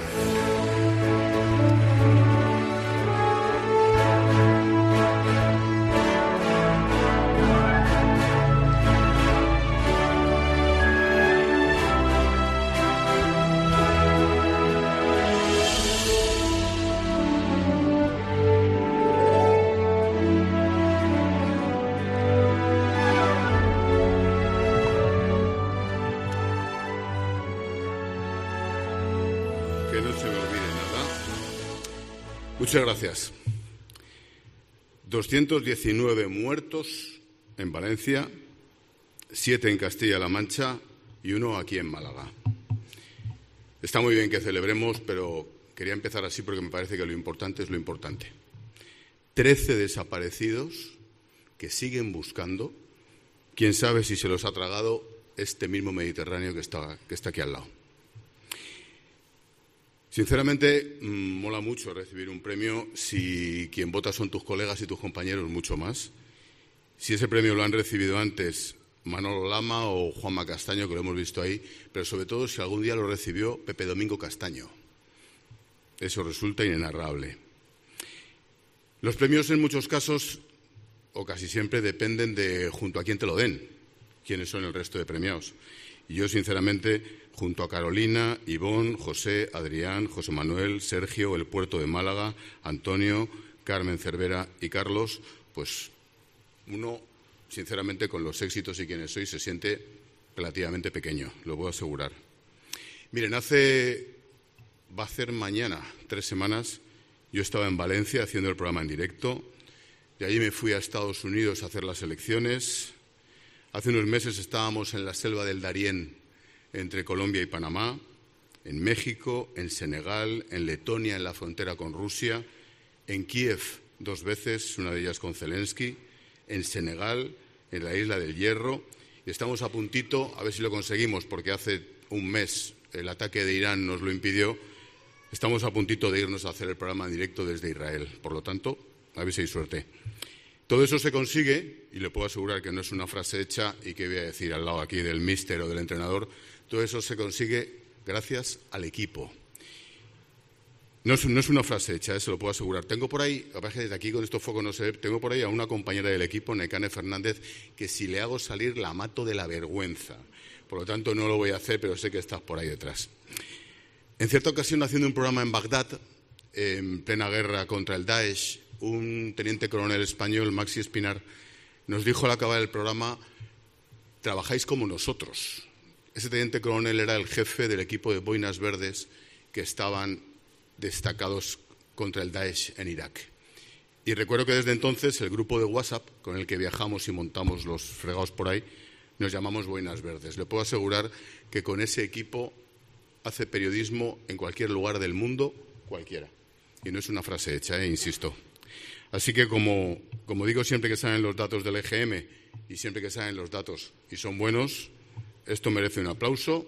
Muchas gracias. 219 muertos en Valencia, 7 en Castilla-La Mancha y 1 aquí en Málaga. Está muy bien que celebremos, pero quería empezar así porque me parece que lo importante es lo importante. 13 desaparecidos que siguen buscando. Quién sabe si se los ha tragado este mismo Mediterráneo que está aquí al lado. Sinceramente, mola mucho recibir un premio si quien vota son tus colegas y tus compañeros, mucho más. Si ese premio lo han recibido antes Manolo Lama o Juanma Castaño, que lo hemos visto ahí, pero sobre todo si algún día lo recibió Pepe Domingo Castaño. Eso resulta inenarrable. Los premios en muchos casos, o casi siempre, dependen de junto a quién te lo den, quiénes son el resto de premiados. Y yo, sinceramente, junto a Carolina, Ivón, José, Adrián, José Manuel, Sergio, El Puerto de Málaga, Antonio, Carmen Cervera y Carlos, pues uno, sinceramente, con los éxitos y quienes soy, se siente relativamente pequeño, lo puedo asegurar. Miren, va a ser mañana 3 semanas, yo estaba en Valencia haciendo el programa en directo, de allí me fui a Estados Unidos a hacer las elecciones. Hace unos meses estábamos en la selva del Darién, entre Colombia y Panamá, en México, en Senegal, en Letonia, en la frontera con Rusia, en Kiev 2 veces, una de ellas con Zelensky, en Senegal, en la Isla del Hierro, y estamos a puntito, a ver si lo conseguimos, porque hace un mes el ataque de Irán nos lo impidió, estamos a puntito de irnos a hacer el programa en directo desde Israel. Por lo tanto, a ver si hay suerte. Todo eso se consigue, y le puedo asegurar que no es una frase hecha y que voy a decir al lado aquí del míster o del entrenador, todo eso se consigue gracias al equipo. No es una frase hecha, se lo puedo asegurar. Tengo por ahí, a ver, desde aquí con estos focos no se ve, tengo por ahí a una compañera del equipo, Nekane Fernández, que si le hago salir la mato de la vergüenza. Por lo tanto, no lo voy a hacer, pero sé que estás por ahí detrás. En cierta ocasión, haciendo un programa en Bagdad, en plena guerra contra el Daesh, un teniente coronel español, Maxi Espinar, nos dijo al acabar el programa: trabajáis como nosotros. Ese teniente coronel era el jefe del equipo de boinas verdes que estaban destacados contra el Daesh en Irak. Y recuerdo que desde entonces el grupo de WhatsApp con el que viajamos y montamos los fregados por ahí nos llamamos Boinas Verdes. Le puedo asegurar que con ese equipo hace periodismo en cualquier lugar del mundo, cualquiera. Y no es una frase hecha, insisto. Así que como digo siempre que salen los datos del EGM y siempre que salen los datos y son buenos, esto merece un aplauso,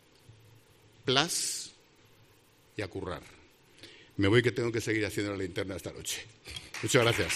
plus y a currar. Me voy que tengo que seguir haciendo la linterna esta noche. Muchas gracias.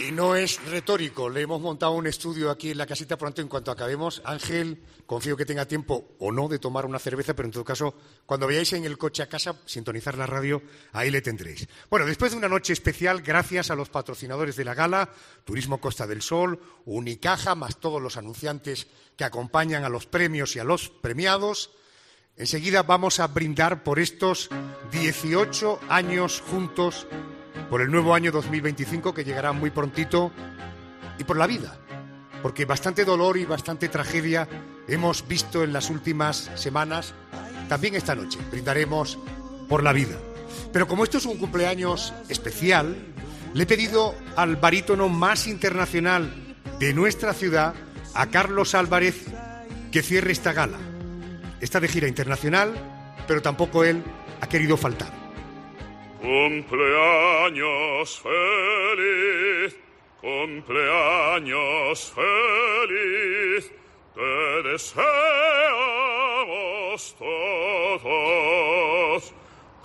Y no es retórico, le hemos montado un estudio aquí en la casita, por tanto, en cuanto acabemos, Ángel, confío que tenga tiempo o no de tomar una cerveza, pero en todo caso, cuando vayáis en el coche a casa, sintonizar la radio, ahí le tendréis. Bueno, después de una noche especial, gracias a los patrocinadores de la gala, Turismo Costa del Sol, Unicaja, más todos los anunciantes que acompañan a los premios y a los premiados, enseguida vamos a brindar por estos 18 años juntos, por el nuevo año 2025 que llegará muy prontito, y por la vida, porque bastante dolor y bastante tragedia hemos visto en las últimas semanas. También esta noche brindaremos por la vida. Pero como esto es un cumpleaños especial, le he pedido al barítono más internacional de nuestra ciudad, a Carlos Álvarez, que cierre esta gala. Está de gira internacional, pero tampoco él ha querido faltar. Cumpleaños feliz, cumpleaños feliz, te deseamos todos.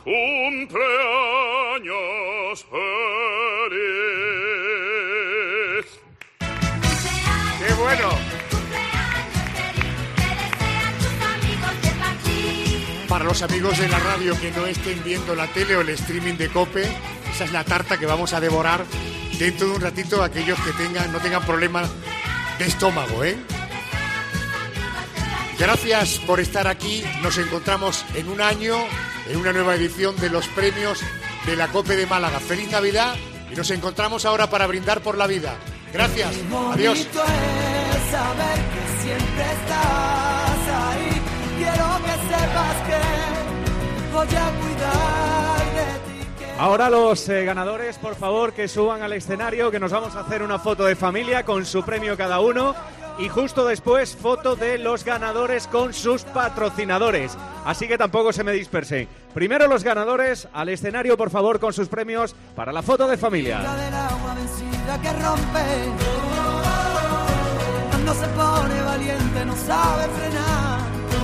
Cumpleaños feliz. ¡Qué bueno! Para los amigos de la radio que no estén viendo la tele o el streaming de COPE, esa es la tarta que vamos a devorar dentro de un ratito, aquellos que no tengan problemas de estómago, ¿eh? Gracias por estar aquí. Nos encontramos en un año, en una nueva edición de los premios de la COPE de Málaga. ¡Feliz Navidad! Y nos encontramos ahora para brindar por la vida. Gracias. Adiós. Qué bonito es saber que siempre estás ahí. Quiero que sepas que voy a cuidar de ti. Ahora los ganadores, por favor, que suban al escenario, que nos vamos a hacer una foto de familia con su premio cada uno. Y justo después, foto de los ganadores con sus patrocinadores. Así que tampoco se me dispersen. Primero los ganadores al escenario, por favor, con sus premios para la foto de familia. Del agua vencida que rompe. Cuando se pone valiente no sabe frenar.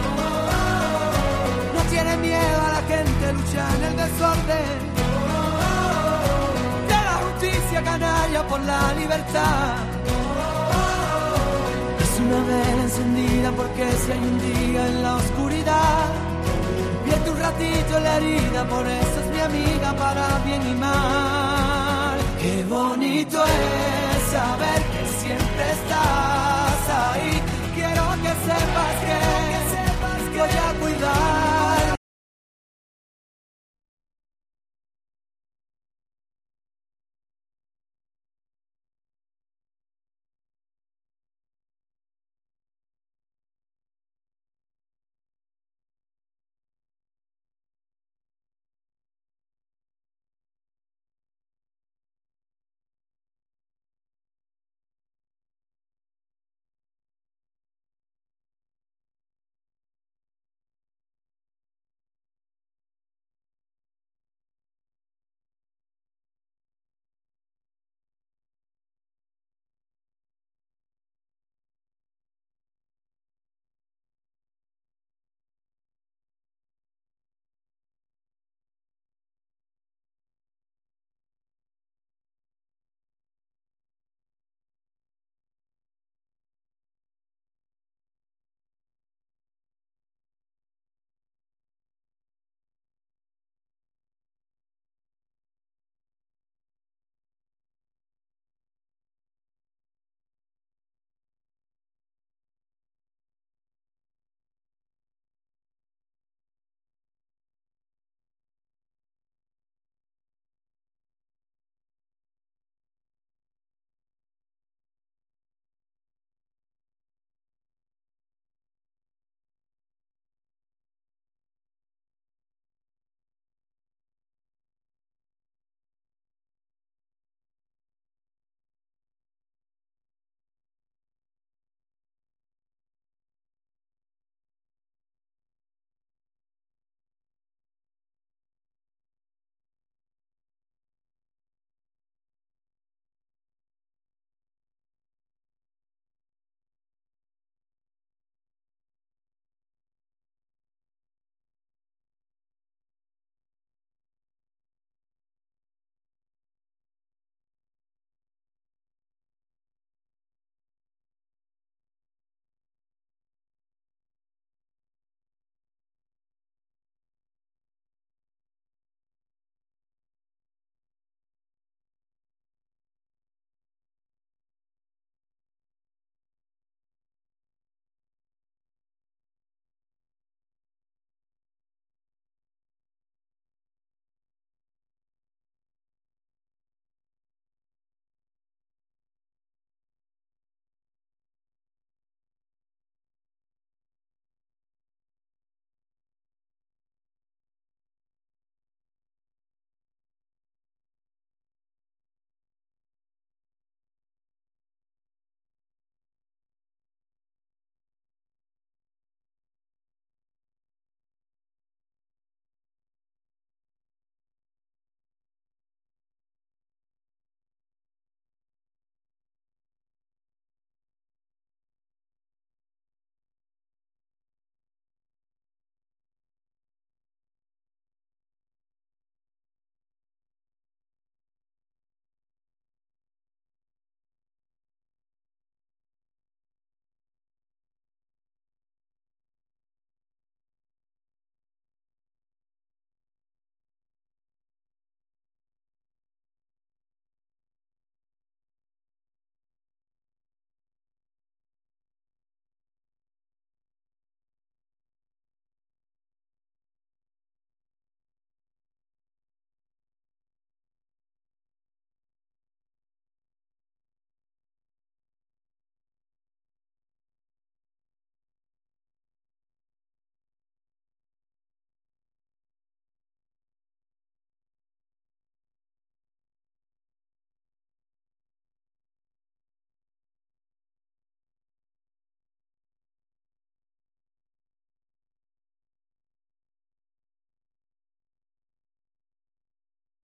No tiene miedo a la gente, lucha en el desorden. De la justicia canalla por la libertad. Es una vela encendida porque si hay un día en la oscuridad, vierte un ratito en la herida, por eso es mi amiga para bien y mal. Qué bonito es saber